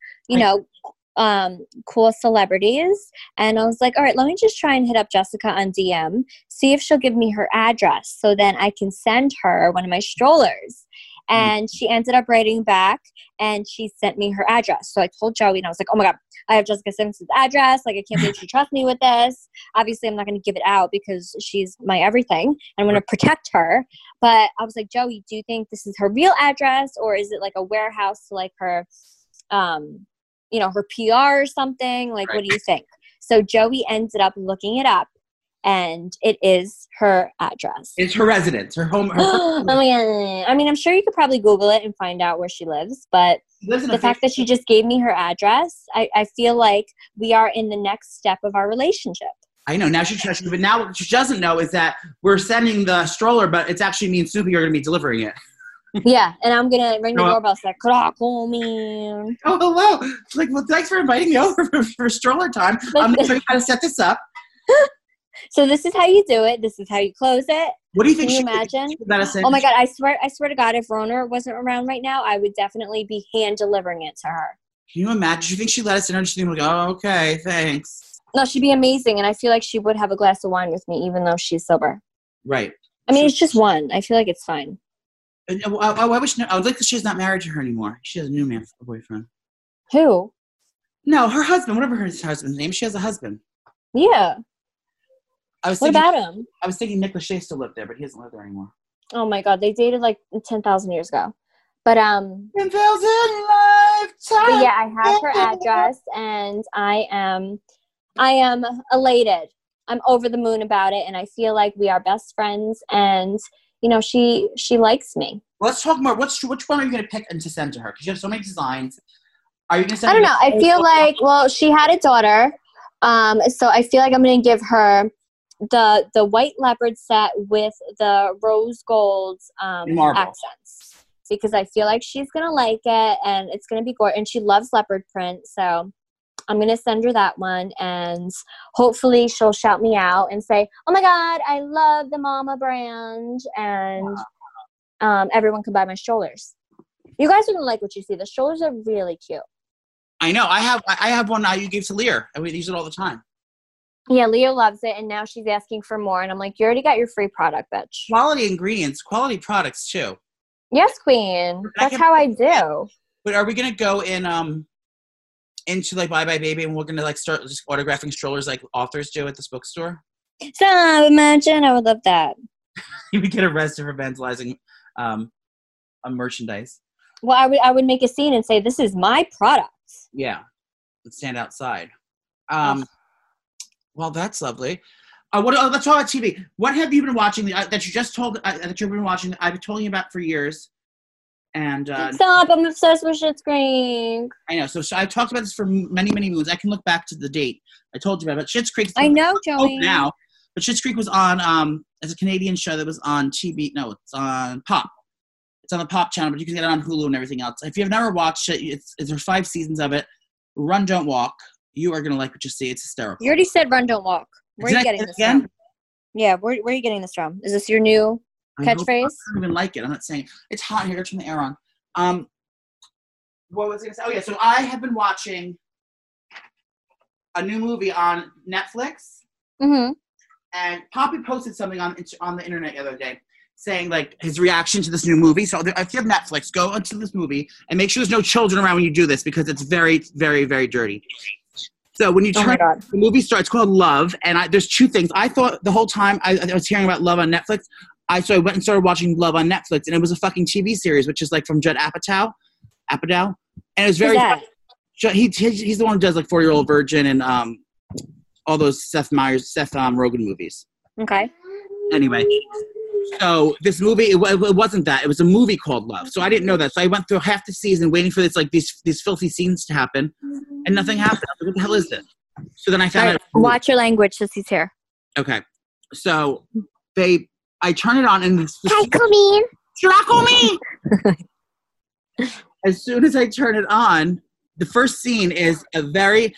cool celebrities, and I was like, all right, let me just try and hit up Jessica on DM, see if she'll give me her address so then I can send her one of my strollers. And she ended up writing back and she sent me her address. So I told Joey and I was like, oh my God, I have Jessica Simpson's address. Like, I can't believe she trusts me with this. Obviously, I'm not going to give it out because she's my everything and I'm going to protect her. But I was like, Joey, do you think this is her real address, or is it like a warehouse to like her, her PR or something? Like, what do you think? So Joey ended up looking it up, and it is her address. It's her residence, her home. Oh my God. I mean, I'm sure you could probably Google it and find out where she lives, but the fact that she just gave me her address, I feel like we are in the next step of our relationship. I know. Now she trusts you, but now what she doesn't know is that we're sending the stroller, but it's actually me and Soupy are going to be delivering it. Yeah, and I'm going to ring the doorbell. It's like, call me. Oh, hello. It's like, well, thanks for inviting me over for stroller time. I'm going to show you how to set this up. So this is how you do it. This is how you close it. What do you think? Can you imagine? Oh my God, I swear to God, if Rona wasn't around right now, I would definitely be hand delivering it to her. Can you imagine? Do you think she'd let us in, or she'd be like, oh, okay, thanks? No, she'd be amazing, and I feel like she would have a glass of wine with me, even though she's sober. Right. I mean, it's just one. I feel like it's fine. I wish. I would like that she's not married to her anymore. She has a new man, a boyfriend. Who? No, her husband. Whatever her husband's name, she has a husband. Yeah. What about him? I was thinking Nick Lachey still lived there, but he doesn't live there anymore. Oh my God, they dated like 10,000 years ago. But 10,000 lifetimes. But yeah, I have her address, and I am elated. I'm over the moon about it, and I feel like we are best friends, and you know, she likes me. Let's talk more. Which one are you going to pick and to send to her? Because you have so many designs. Are you going to send? I don't know. I feel like, well, she had a daughter, so I feel like I'm going to give her the white leopard set with the rose gold accents, because I feel like she's going to like it, and it's going to be gorgeous. And she loves leopard print, so I'm going to send her that one, and hopefully she'll shout me out and say, oh my God, I love the Mama brand, and everyone can buy my strollers. You guys are going to like what you see. The strollers are really cute. I know. I have one you gave to Lear, and we use it all the time. Yeah, Leah loves it, and now she's asking for more, and I'm like, you already got your free product, bitch. Quality ingredients, quality products, too. Yes, queen. That's how I do. But are we going to go into like Bye Bye Baby, and we're gonna like start just autographing strollers like authors do at this bookstore? So imagine, I would love that. You would get arrested for vandalizing a merchandise. Well, I would make a scene and say, "This is my product." Yeah, and stand outside. Well, that's lovely. Let's talk about TV. What have you been watching that you just told that you've been watching? I've been telling you about for years. And stop! I'm obsessed with Schitt's Creek. I know. So I've talked about this for many, many moons. I can look back to the date I told you about. But Schitt's Creek. I know, Joey. Now, but Schitt's Creek was on as a Canadian show that was on TV. No, it's on Pop. It's on the Pop channel, but you can get it on Hulu and everything else. If you've never watched it, there's 5 seasons of it. Run, Don't Walk. You are gonna like what you see. It's hysterical. You already said Run, Don't Walk. Where are you getting this from? Yeah, where are you getting this from? Is this your new catchphrase? I don't even like it. I'm not saying it. It's hot in here. Turn the air on. What was I going to say? Oh, yeah. So I have been watching a new movie on Netflix. Mm-hmm. And Poppy posted something on the internet the other day saying, like, his reaction to this new movie. So if you have Netflix, go into this movie and make sure there's no children around when you do this, because it's very, very, very dirty. So when you turn, the movie starts, it's called Love, and there's 2 things. I thought the whole time I was hearing about Love on Netflix, so I went and started watching Love on Netflix, and it was a fucking TV series, which is like from Judd Apatow, and it was very. He's the one who does like 40-Year-Old Virgin and all those Seth Rogen movies. Okay. Anyway, so this movie it wasn't that. It was a movie called Love. So I didn't know that. So I went through half the season waiting for this like these filthy scenes to happen, and nothing happened. I was like, what the hell is this? So then I found out. Watch your language, Sissy's here. Okay, so I turn it on and it's as soon as I turn it on, the first scene is a very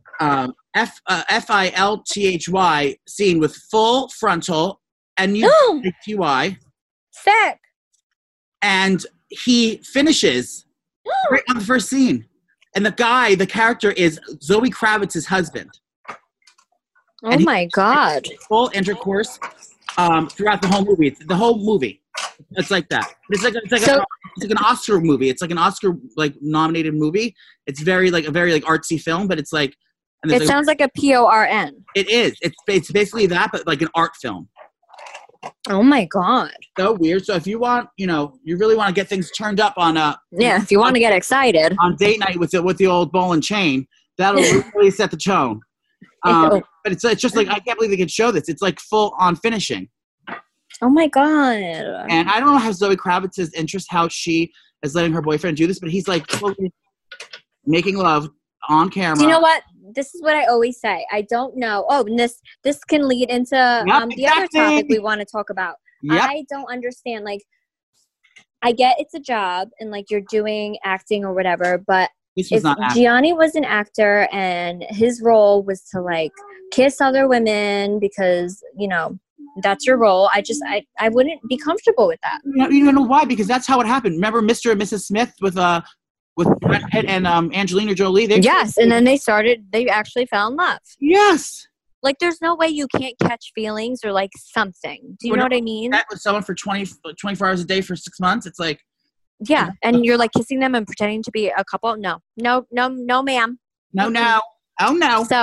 FILTHY scene with full frontal and UTY. Sick. And he finishes right on the first scene. And the character is Zoe Kravitz's husband. Oh my God. Full intercourse throughout the whole movie. The whole movie. It's like that. It's like an Oscar movie. It's like an Oscar nominated movie. It's very a very artsy film, but it's like. And it sounds like a PORN. It is. It's basically that, but like an art film. Oh my God. So weird. So if you want, you really want to get things turned up on if you want to get excited on date night with the old ball and chain, that'll really set the tone. But it's just like, I can't believe they could show this. It's like full on finishing. Oh my God. And I don't know how Zoe Kravitz's interest, how she is letting her boyfriend do this, but he's like totally making love on camera. Do you know what? This is what I always say. I don't know. Oh, and this can lead into the other topic we want to talk about. Yep. I don't understand. Like, I get it's a job and like you're doing acting or whatever, but if Gianni was an actor and his role was to like kiss other women because, that's your role, I wouldn't be comfortable with that. You know why? Because that's how it happened. Remember Mr. and Mrs. Smith with Brad Pitt and Angelina Jolie? And then they actually fell in love. Yes. Like, there's no way you can't catch feelings or like something. Do you know what I mean? That with someone for 24 hours a day for 6 months, it's like. Yeah, and you're like kissing them and pretending to be a couple. No, ma'am. No. Oh, no. So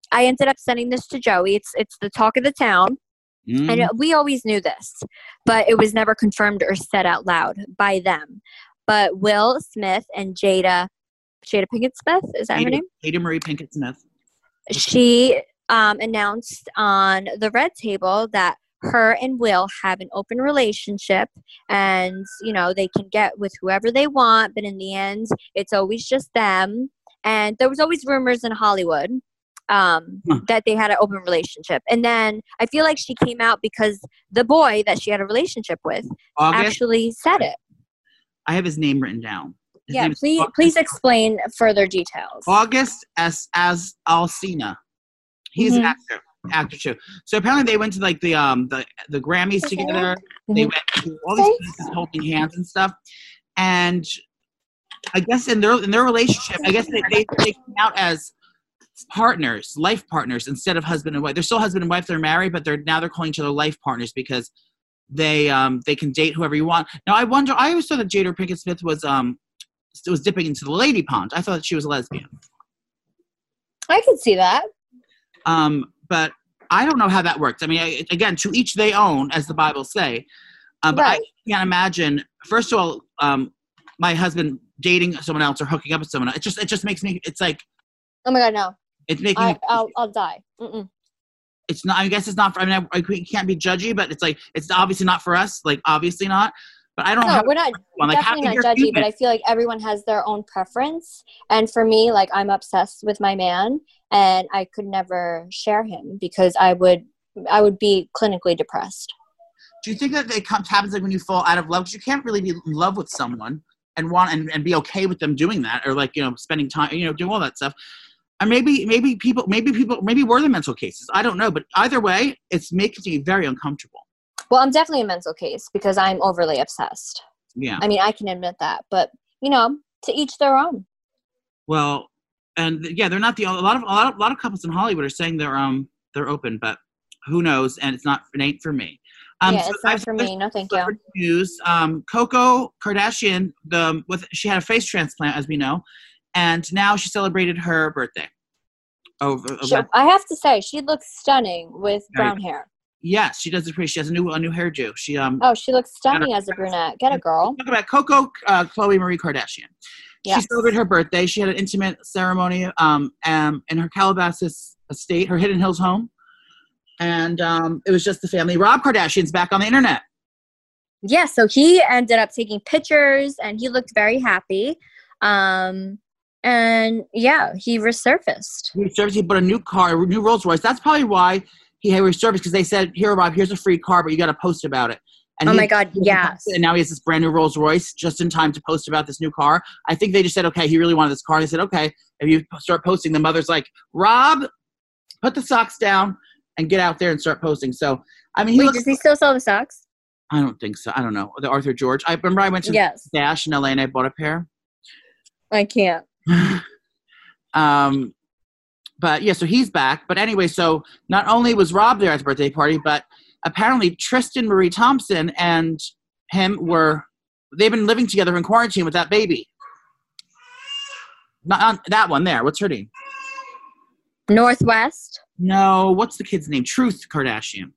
I ended up sending this to Joey. It's the talk of the town. And we always knew this, but it was never confirmed or said out loud by them. But Will Smith and Jada Pinkett Smith, is that her name? Jada Marie Pinkett Smith. She announced on the Red Table that her and Will have an open relationship, and they can get with whoever they want, but in the end, it's always just them. And there was always rumors in Hollywood that they had an open relationship. And then I feel like she came out because the boy that she had a relationship with actually said it. I have his name written down. Please explain further details. August as Alsina. He's an actor too. So apparently they went to like the Grammys together. They went to all these places holding hands and stuff. And I guess in their relationship, I guess they came out as partners, life partners, instead of husband and wife. They're still husband and wife. They're married, but they're calling each other life partners because they can date whoever you want. Now I wonder. I always thought that Jada Pinkett Smith was dipping into the lady pond. I thought that she was a lesbian. I could see that. But I don't know how that works. I mean, again, to each they own, as the Bible say. But right. I can't imagine. First of all, my husband dating someone else or hooking up with someone else. It just makes me. It's like. Oh my God, no. It's making. I'll die. Mm-mm. It's not. I guess it's not. I can't be judgy, but it's like it's obviously not for us. Like obviously not. But I don't. No, we're not. Definitely not judgy. Human. But I feel like everyone has their own preference, and for me, like I'm obsessed with my man, and I could never share him because I would be clinically depressed. Do you think that it happens like when you fall out of love? Because you can't really be in love with someone and want and be okay with them doing that, or like spending time, doing all that stuff. And maybe we're the mental cases. I don't know, but either way, it's making me very uncomfortable. Well, I'm definitely a mental case because I'm overly obsessed. Yeah. I mean, I can admit that, but to each their own. Well, and yeah, they're not a lot of couples in Hollywood are saying they're open, but who knows? And it ain't for me. It's not for me. No, thank you. News. Coco Kardashian, she had a face transplant, as we know, and now she celebrated her birthday. I have to say, she looks stunning with brown hair. Yes, she does it pretty. She has a new hairdo. She she looks stunning as a brunette. Get a girl. Talk about Coco Chloe Marie Kardashian. Yes. She celebrated her birthday. She had an intimate ceremony in her Calabasas estate, her Hidden Hills home. And it was just the family. Rob Kardashian's back on the internet. Yeah, so he ended up taking pictures, and he looked very happy. And yeah, he resurfaced. He bought a new car, a new Rolls Royce. That's probably why he resurfaced, because they said, "Here, Rob, here's a free car, but you got to post about it." And oh my God, yes. And now he has this brand new Rolls Royce just in time to post about this new car. I think they just said, okay, he really wanted this car. And they said, okay, if you start posting, the mother's like, Rob, put the socks down and get out there and start posting. So, I mean, does he still sell the socks? I don't think so. I don't know. The Arthur George. I remember I went to Dash in LA and I bought a pair. I can't. But yeah, so he's back. But anyway, so not only was Rob there at the birthday party, but apparently Tristan Marie Thompson and him they've been living together in quarantine with that baby. Not that one there. What's her name? Northwest? No, what's the kid's name? Truth Kardashian.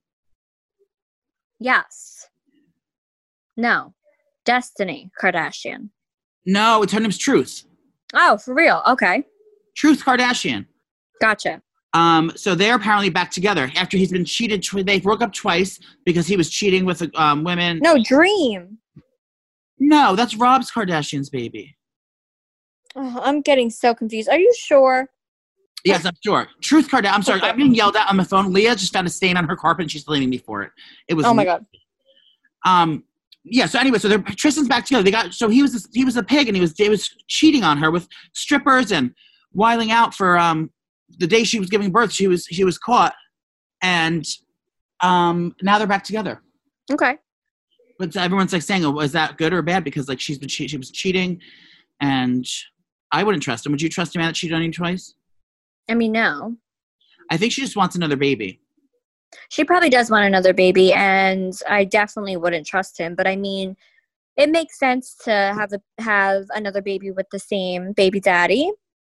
Yes. No. Destiny Kardashian. No, her name's Truth. Oh, for real? Okay. Truth Kardashian. Gotcha. So they're apparently back together after he's been cheated. They broke up twice because he was cheating with women. No, Dream. No, that's Rob's Kardashian's baby. Oh, I'm getting so confused. Are you sure? Yes, I'm sure. Truth Kardashian. I'm sorry. I'm being yelled at on the phone. Leah just found a stain on her carpet and she's blaming me for it. It was. Oh my God. Yeah. So anyway, so Tristan's back together. He was a pig and he was cheating on her with strippers and wiling out for the day she was giving birth. She was caught, and now they're back together. Okay. But everyone's like saying, "Oh, is that good or bad?" Because like she was cheating, and I wouldn't trust him. Would you trust a man that cheated on you twice? I mean, no. I think she just wants another baby. She probably does want another baby, and I definitely wouldn't trust him. But I mean, it makes sense to have another baby with the same baby daddy.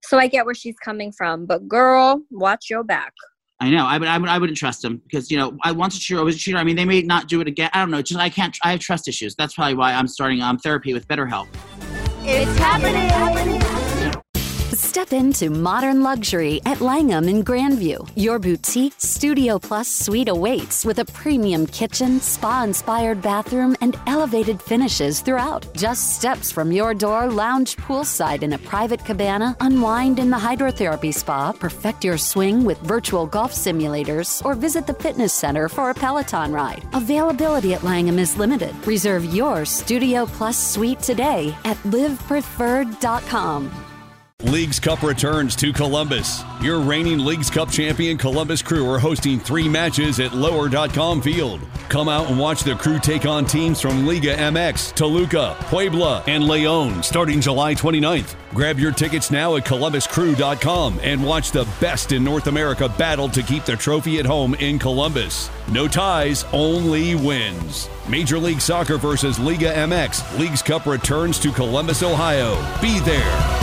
So I get where she's coming from, but girl, watch your back. I know. I wouldn't trust him because, I once a cheater, always a cheater. I mean, they may not do it again. I don't know. Just I have trust issues. That's probably why I'm starting therapy with BetterHelp. It's happening. Step into modern luxury at Langham in Grandview. Your boutique Studio Plus suite awaits with a premium kitchen, spa-inspired bathroom, and elevated finishes throughout. Just steps from your door, lounge poolside in a private cabana, unwind in the hydrotherapy spa, perfect your swing with virtual golf simulators, or visit the fitness center for a Peloton ride. Availability at Langham is limited. Reserve your Studio Plus suite today at livepreferred.com. Leagues Cup returns to Columbus. Your reigning Leagues Cup champion Columbus Crew are hosting 3 matches at lower.com field. Come out and watch the Crew take on teams from Liga MX, Toluca, Puebla, and Leon starting July 29th. Grab your tickets now at columbuscrew.com and watch the best in North America battle to keep the trophy at home in Columbus. No ties, only wins. Major League Soccer versus Liga MX. Leagues Cup returns to Columbus, Ohio. Be there.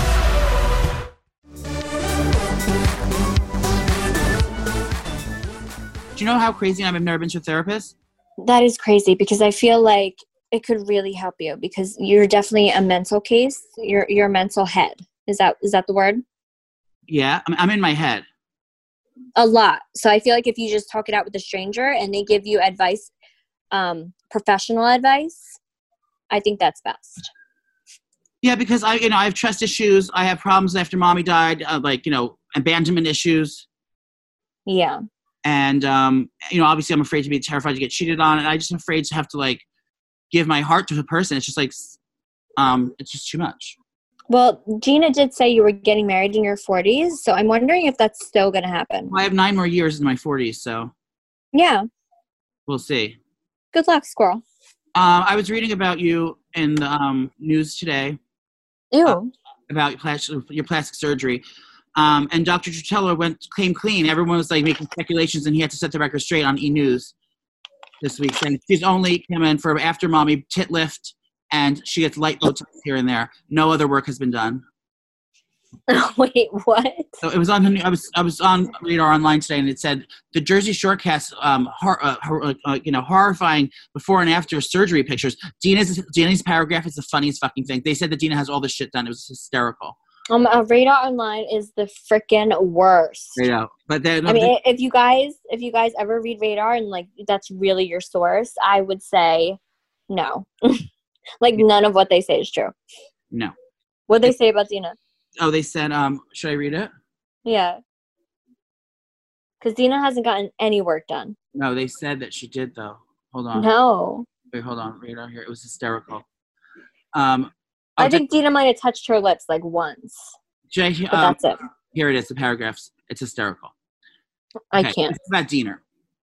Do you know how crazy I've never been to a therapist? That is crazy because I feel like it could really help you because you're definitely a mental case. You're a mental head. Is that the word? Yeah, I'm in my head. A lot. So I feel like if you just talk it out with a stranger and they give you advice, professional advice, I think that's best. Yeah, because I have trust issues. I have problems after mommy died, abandonment issues. Yeah. And, obviously I'm afraid to be terrified to get cheated on. And I just am afraid to have to give my heart to a person. It's just it's just too much. Well, Gina did say you were getting married in your 40s. So I'm wondering if that's still going to happen. Well, I have 9 more years in my 40s. So yeah, we'll see. Good luck, squirrel. I was reading about you in the news today. Ew. About your plastic surgery. And Dr. Trutteller came clean. Everyone was making speculations, and he had to set the record straight on E! News this week, saying she's only come in for after mommy tit lift, and she gets light Botox here and there. No other work has been done. Wait, what? So it was on the news. I was on Radar Online today, and it said the Jersey Shore cast horrifying before and after surgery pictures. Dina's paragraph is the funniest fucking thing. They said that Dina has all this shit done. It was hysterical. Radar Online is the freaking worst. I know, but if you guys ever read Radar and that's really your source, I would say no. None of what they say is true. No. What they say about Dina? Oh, they said, should I read it? Yeah. Because Dina hasn't gotten any work done. No, they said that she did though. Hold on. No. Wait, hold on. Radar here. It was hysterical. I think Dina might have touched her lips once. Jay, but that's it. Here it is, the paragraphs. It's hysterical. Okay, I can't. It's about Dina.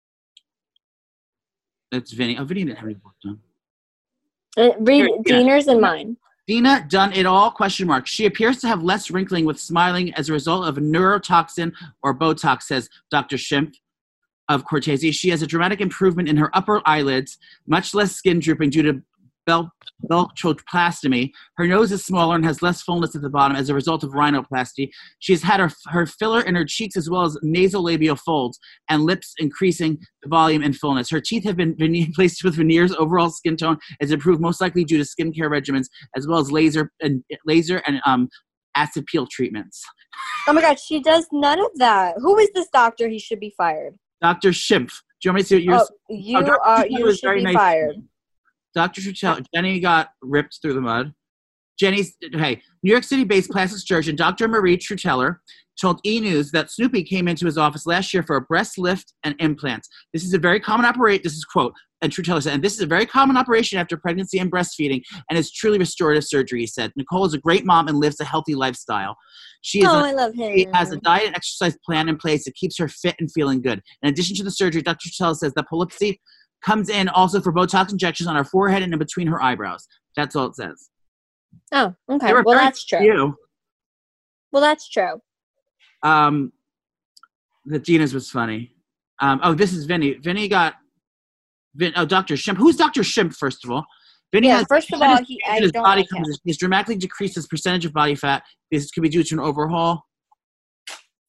It's Vinny. Oh, Vinny didn't have any work done. Read Dina's and mine. Dina done it all, ? She appears to have less wrinkling with smiling as a result of a neurotoxin or Botox, says Dr. Schimpf of Cortese. She has a dramatic improvement in her upper eyelids, much less skin drooping due to blepharoplasty. Her nose is smaller and has less fullness at the bottom as a result of rhinoplasty. She's had her filler in her cheeks as well as nasolabial folds and lips, increasing the volume and fullness. Her teeth have been placed with veneers. Overall skin tone is improved, most likely due to skincare regimens as well as laser and acid peel treatments. Oh my God, she does none of that. Who is this doctor? He should be fired. Dr. Schimpf. Do you want me to see what yours? You should be fired. Dr. Trutteller, Jenny got ripped through the mud. New York City-based plastic surgeon Dr. Marie Trutteller told E! News that Snoopy came into his office last year for a breast lift and implants. This is a very common operation. This is quote, and Trutteller said, and this is a very common operation after pregnancy and breastfeeding, and is truly restorative surgery, he said. Nicole is a great mom and lives a healthy lifestyle. I love him. She has a diet and exercise plan in place that keeps her fit and feeling good. In addition to the surgery, Dr. Trutteller says that Polypsy comes in also for Botox injections on her forehead and in between her eyebrows. That's all it says. Oh, okay. Well, that's true. Well, that's true. The Dina's was funny. This is Vinny. Vinny got Dr. Schimpf. Who's Dr. Schimpf, first of all? Vinny has, first of all, he's dramatically decreased his percentage of body fat. This could be due to an overhaul.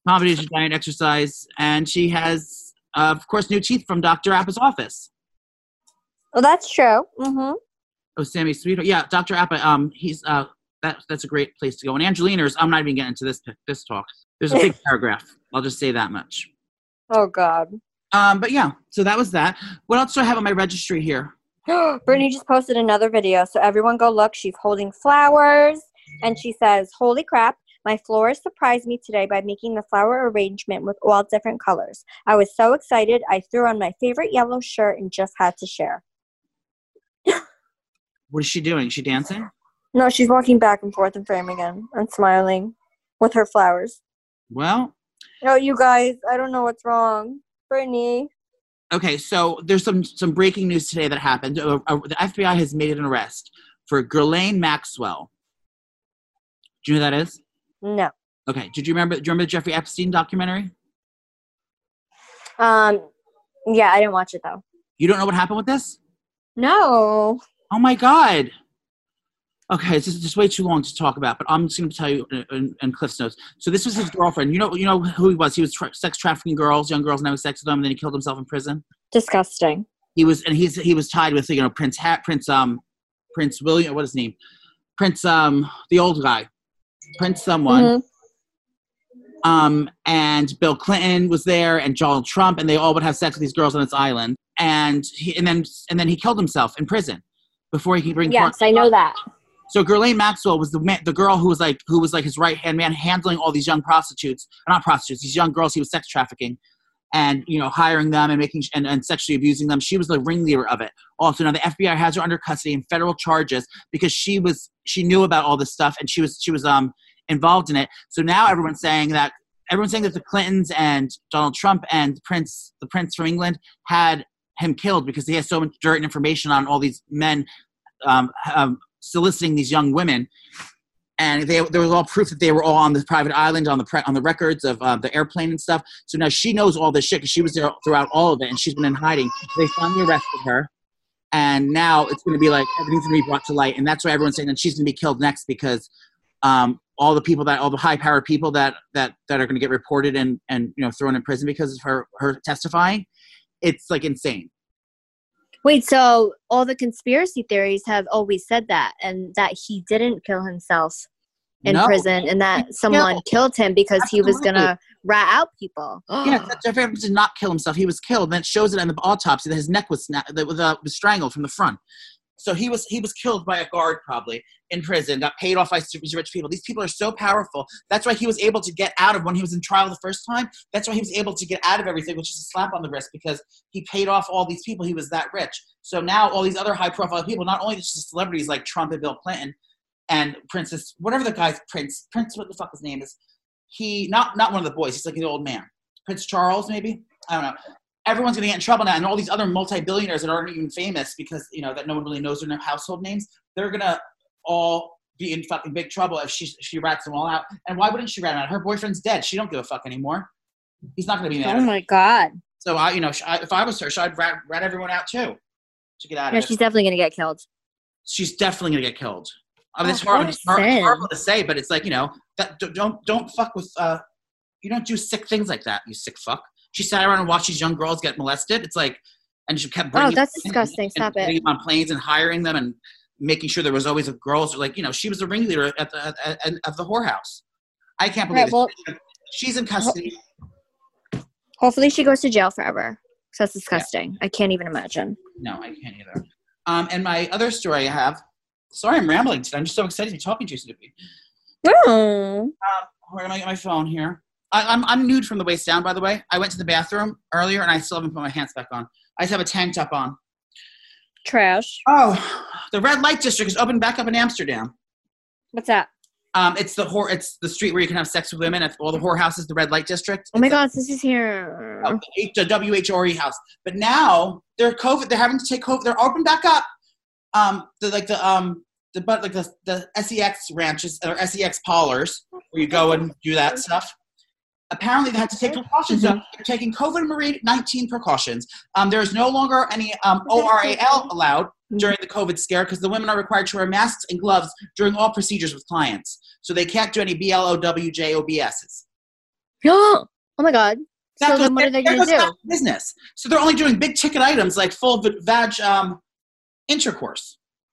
combination diet, exercise, and she has, of course, new teeth from Dr. Appa's office. Well, that's true. Mm-hmm. Oh, Sammy Sweetheart. Yeah, Dr. Appa, he's that's a great place to go. And Angelina's, I'm not even getting into this talk. There's a big paragraph. I'll just say that much. Oh, God. But yeah, so that was that. What else do I have on my registry here? Brittany just posted another video, so everyone go look. She's holding flowers, and she says, "Holy crap, my florist surprised me today by making the flower arrangement with all different colors. I was so excited, I threw on my favorite yellow shirt and just had to share." What is she doing? Is she dancing? No, she's walking back and forth in frame again and smiling with her flowers. Well. No, you guys, I don't know what's wrong. Brittany. Okay, so there's some breaking news today that happened. The FBI has made an arrest for Ghislaine Maxwell. Do you know who that is? No. Okay. Do you remember the Jeffrey Epstein documentary? Yeah, I didn't watch it though. You don't know what happened with this? No. Oh my God. Okay, this is just way too long to talk about, but I'm just going to tell you in Cliff's notes. So this was his girlfriend. You know who he was. He was sex trafficking girls, young girls, and having sex with them, and then he killed himself in prison. Disgusting. He was tied with Prince William. What is his name? Prince the old guy, Prince someone. Mm-hmm. And Bill Clinton was there, and Donald Trump, and they all would have sex with these girls on this island. And then he killed himself in prison before he could bring. Yes, I know that. So Ghislaine Maxwell was the girl who was like his right hand man, handling all these young these young girls he was sex trafficking, and hiring them and making and sexually abusing them. She was the ringleader of it. Also, now the FBI has her under custody in federal charges because she knew about all this stuff and she was involved in it. So now everyone's saying that the Clintons and Donald Trump and the prince from England had him killed because he has so much dirt and information on all these men. Soliciting these young women, and there was all proof that they were all on this private island on the records of the airplane and stuff. So now she knows all this shit because she was there throughout all of it, and she's been in hiding. They finally arrested her, and now it's going to be like everything's going to be brought to light, and that's why everyone's saying that she's going to be killed next because all the high-powered people that are going to get reported and thrown in prison because of her testifying, it's like insane. Wait, so all the conspiracy theories have always said that, and that he didn't kill himself in prison, and that someone killed him because he was going to rat out people. Yeah, Jeffrey Epstein did not kill himself. He was killed. And then it shows it in the autopsy that his neck was was strangled from the front. So he was killed by a guard probably in prison, got paid off by these rich people. These people are so powerful. That's why he was able to get out of when he was in trial the first time. That's why he was able to get out of everything, which is a slap on the wrist because he paid off all these people. He was that rich. So now all these other high profile people, not only just celebrities like Trump and Bill Clinton and Princess, whatever the guy's Prince, what the fuck his name is. He, not one of the boys. He's like an old man. Prince Charles, maybe? I don't know. Everyone's going to get in trouble now, and all these other multi-billionaires that aren't even famous because, that no one really knows their household names, they're going to all be in fucking big trouble if she rats them all out. And why wouldn't she rat them out? Her boyfriend's dead. She don't give a fuck anymore. He's not going to be mad. Oh, my God. So, if I was her, I'd rat everyone out, too, to get out of it. Yeah, she's definitely going to get killed. She's definitely going to get killed. I mean, it's horrible to say, but it's like, that don't fuck with, you don't do sick things like that, you sick fuck. She sat around and watched these young girls get molested. It's like, and she kept bringing that's disgusting. Stop it. Putting them on planes and hiring them and making sure there was always a girls. Like, she was the ringleader of the whorehouse. I can't believe it. She's in custody. Hopefully she goes to jail forever. So that's disgusting. Yeah. I can't even imagine. No, I can't either. And my other story I have. Sorry, I'm rambling today. I'm just so excited to be talking to you, Snoopy. Oh. Where am I get my phone here? I'm nude from the waist down, by the way. I went to the bathroom earlier, and I still haven't put my hands back on. I just have a tank top on. Trash. Oh, the red light district is opened back up in Amsterdam. What's that? It's the street where you can have sex with women at all the whorehouses, the red light district. Oh my God, this is here. The WHORE house. But now they're having to take COVID. They're open back up. The SEX ranches or SEX parlors where you go and do that stuff. Apparently, they had to take precautions. They're taking COVID-19 precautions. There is no longer any ORAL allowed during the COVID scare because the women are required to wear masks and gloves during all procedures with clients. So they can't do any BLOWJOBSs. Oh my God. That So goes- then what are they that going to goes back do? to business. So they're only doing big ticket items like full vag intercourse.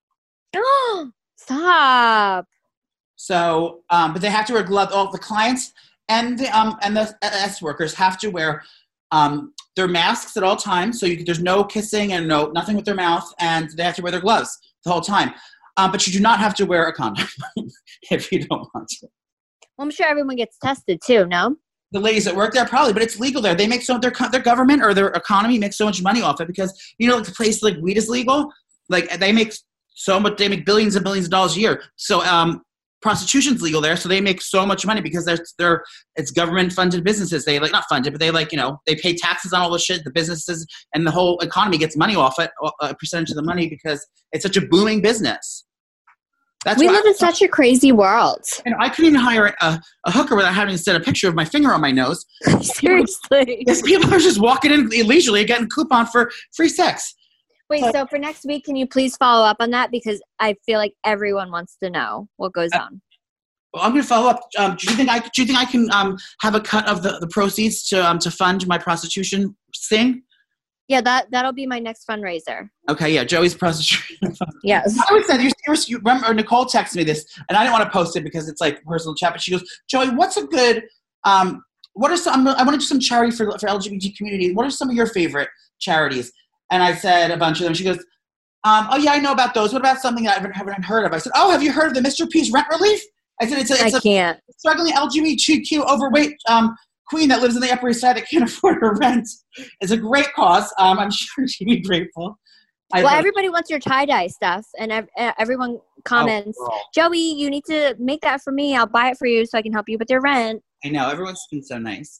Stop. So, but they have to wear gloves. All the clients and the S workers have to wear their masks at all times. So there's no kissing and nothing with their mouth, and they have to wear their gloves the whole time. But you do not have to wear a condom if you don't want to. Well, I'm sure everyone gets tested too, no? The ladies that work there probably, but it's legal there. They make their government or their economy makes so much money off it because like the place like weed is legal, like they make so much. They make billions and billions of dollars a year. So prostitution's legal there, so they make so much money because it's government funded businesses. They not funded, but they pay taxes on all the shit. The businesses and the whole economy gets money off it, a percentage of the money because it's such a booming business. We live in such a crazy world. I couldn't even hire a hooker without having to set a picture of my finger on my nose. Seriously. Because people are just walking in leisurely getting a coupon for free sex. Wait, so for next week, can you please follow up on that? Because I feel like everyone wants to know what goes on. Well, I'm going to follow up. Do you think I can have a cut of the proceeds to fund my prostitution thing? Yeah, that'll be my next fundraiser. Okay, yeah, Joey's prostitution. Yes. I always said, you remember Nicole texted me this, and I didn't want to post it because it's like personal chat, but she goes, Joey, what's a good, I want to do some charity for LGBT community. What are some of your favorite charities? And I said a bunch of them. She goes, oh yeah, I know about those. What about something that I haven't heard of? I said, oh, have you heard of the Mr. P's Rent Relief? I said, it's a struggling LGBTQ overweight queen that lives in the Upper East Side that can't afford her rent. It's a great cause. I'm sure she'd be grateful. Everybody wants your tie-dye stuff, and everyone comments, Joey, you need to make that for me. I'll buy it for you so I can help you with your rent. I know. Everyone's been so nice.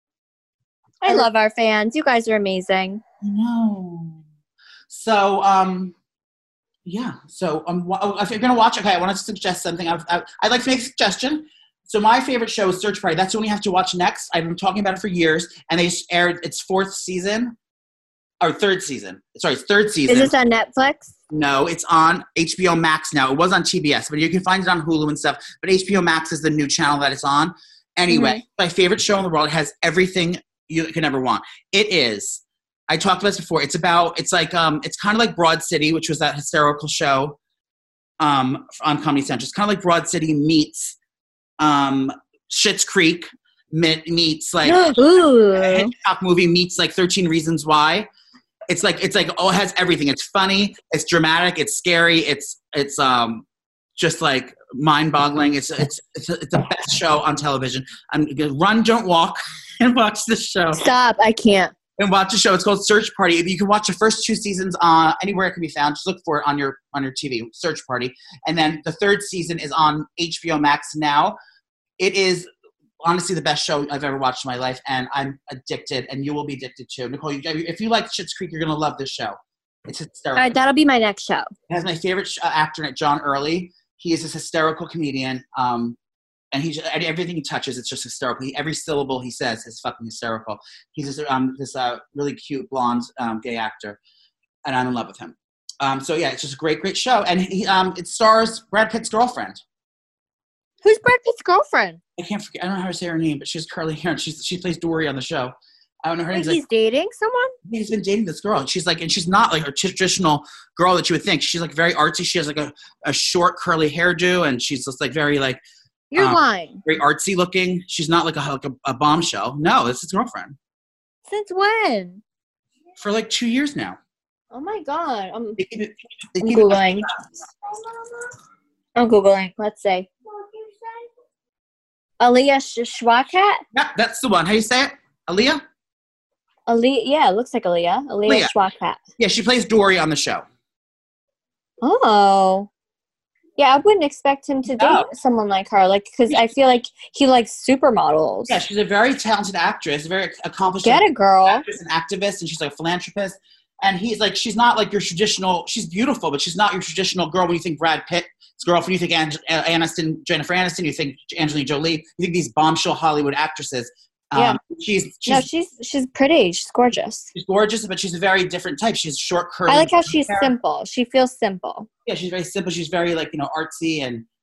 I love our fans. You guys are amazing. No. So, yeah. So, if you're going to watch, okay, I want to suggest something. I'd like to make a suggestion. So my favorite show is Search Party. That's the one you have to watch next. I've been talking about it for years, and they aired its third season. It's third season. Is this on Netflix? No, it's on HBO Max now. It was on TBS, but you can find it on Hulu and stuff. But HBO Max is the new channel that it's on. Anyway, my favorite show in the world. It has everything you can ever want. It is. I talked about this before. It's kind of like Broad City, which was that hysterical show on Comedy Central. It's kind of like Broad City meets Schitt's Creek meets like a Hitchcock movie meets like 13 Reasons Why. It's like it has everything. It's funny, it's dramatic, it's scary, it's just like mind-boggling. It's the best show on television. Run, don't walk, and watch the show. Stop! I can't. And watch the show. It's called Search Party. You can watch the first 2 seasons anywhere it can be found. Just look for it on your TV. Search Party, and then the 3rd season is on HBO Max now. It is honestly the best show I've ever watched in my life, and I'm addicted, and you will be addicted too. Nicole, if you like Schitt's Creek, you're gonna love this show. It's hysterical. All right, that'll be my next show. It has my favorite actor in it, John Early. He is this hysterical comedian, and everything he touches, it's just hysterical. Every syllable he says is fucking hysterical. He's this really cute blonde gay actor, and I'm in love with him. So yeah, it's just a great show, and it stars Brad Pitt's girlfriend. Who's Brad Pitt's girlfriend? I can't forget. I don't know how to say her name, but she has curly hair, and she plays Dory on the show. I don't know her name. He's dating someone? He's been dating this girl. And she's not like a traditional girl that you would think. She's like very artsy. She has like a short curly hairdo, and she's just like very like. You're lying. Very artsy looking. She's not like a bombshell. No, it's his girlfriend. Since when? For like 2 years now. Oh my God. I'm They Googling. I'm Googling. Let's see. Aaliyah Shawkat? Yeah, that's the one. How do you say it? Aaliyah? Yeah, it looks like Aaliyah. Aaliyah Shawkat. Yeah, she plays Dory on the show. Oh. Yeah, I wouldn't expect him to date someone like her, because I feel like he likes supermodels. Yeah, she's a very talented actress, very accomplished. Get it, girl. Actress and activist, and she's like a philanthropist. And he's like, she's not like your traditional. She's beautiful, but she's not your traditional girl. When you think Brad Pitt's girlfriend, you think Jennifer Aniston, you think Angelina Jolie, you think these bombshell Hollywood actresses. Yeah. She's pretty. She's gorgeous. She's gorgeous, but she's a very different type. She's short, curly. I like how she's simple. She feels simple. Yeah, she's very simple. She's very artsy, and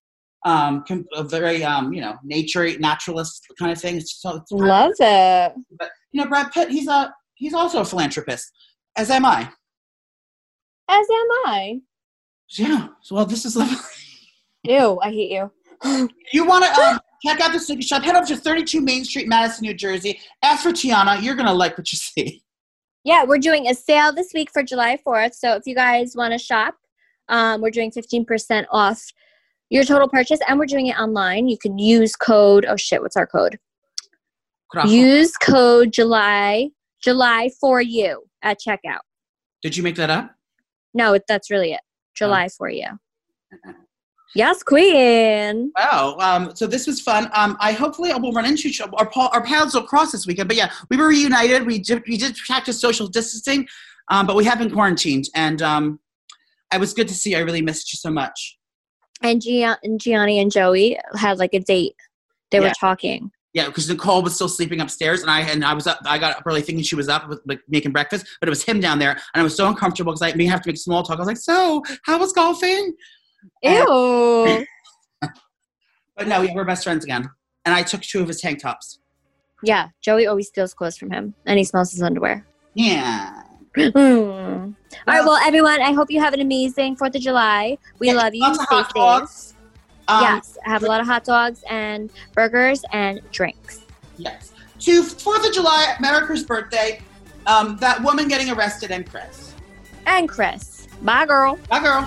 A very naturalist kind of thing. Love it. But Brad Pitt, he's also a philanthropist, as am I. As am I. Yeah. Well, this is lovely. Ew, I hate you. You want to check out the Snooki Shop? Head over to 32 Main Street, Madison, New Jersey. Ask for Tiana. You're gonna like what you see. Yeah, we're doing a sale this week for July 4th. So if you guys want to shop, we're doing 15% off your total purchase, and we're doing it online. You can use code. Oh shit, what's our code? Use code July for you at checkout. Did you make that up? No, that's really it. July for you. Yes, Queen. Wow. So this was fun. I will run into each other. Our paths will cross this weekend. But yeah, we were reunited. We did practice social distancing, but we have been quarantined. And it was good to see you. I really missed you so much. And Gianni and Joey had like a date. They were talking. Yeah, because Nicole was still sleeping upstairs, and I was up. I got up early thinking she was up, like making breakfast, but it was him down there, and I was so uncomfortable because I have to make small talk. I was like, "So, how was golfing?" Ew. But no, we're best friends again, and I took 2 of his tank tops. Yeah, Joey always steals clothes from him, and he smells his underwear. Yeah. All right, well, everyone, I hope you have an amazing 4th of July. We love you. Stay safe. Yes, have a lot of hot dogs and burgers and drinks. Yes. To 4th of July, America's birthday, that woman getting arrested, and Chris. And Chris. Bye, girl. Bye, girl.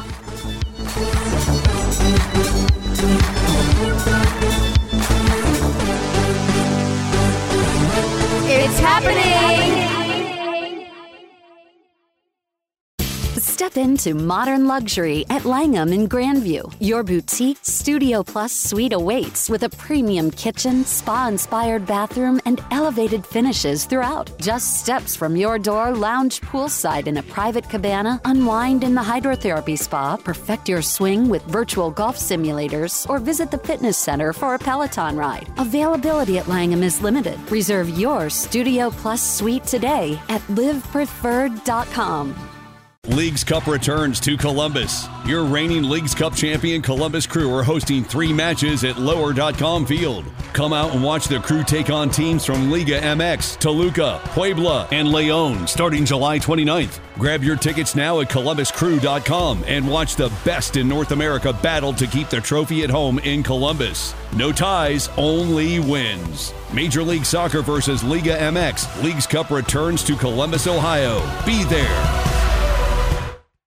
It's happening! Step into modern luxury at Langham in Grandview. Your boutique Studio Plus suite awaits with a premium kitchen, spa-inspired bathroom, and elevated finishes throughout. Just steps from your door, lounge poolside in a private cabana, unwind in the hydrotherapy spa, perfect your swing with virtual golf simulators, or visit the fitness center for a Peloton ride. Availability at Langham is limited. Reserve your Studio Plus suite today at livepreferred.com. Leagues Cup returns to Columbus. Your reigning Leagues Cup champion Columbus Crew are hosting 3 matches at lower.com field. Come out and watch the Crew take on teams from Liga MX, Toluca, Puebla, and León starting July 29th. Grab your tickets now at columbuscrew.com and watch the best in North America battle to keep the trophy at home in Columbus. No ties, only wins. Major League Soccer versus Liga MX. Leagues Cup returns to Columbus, Ohio. Be there.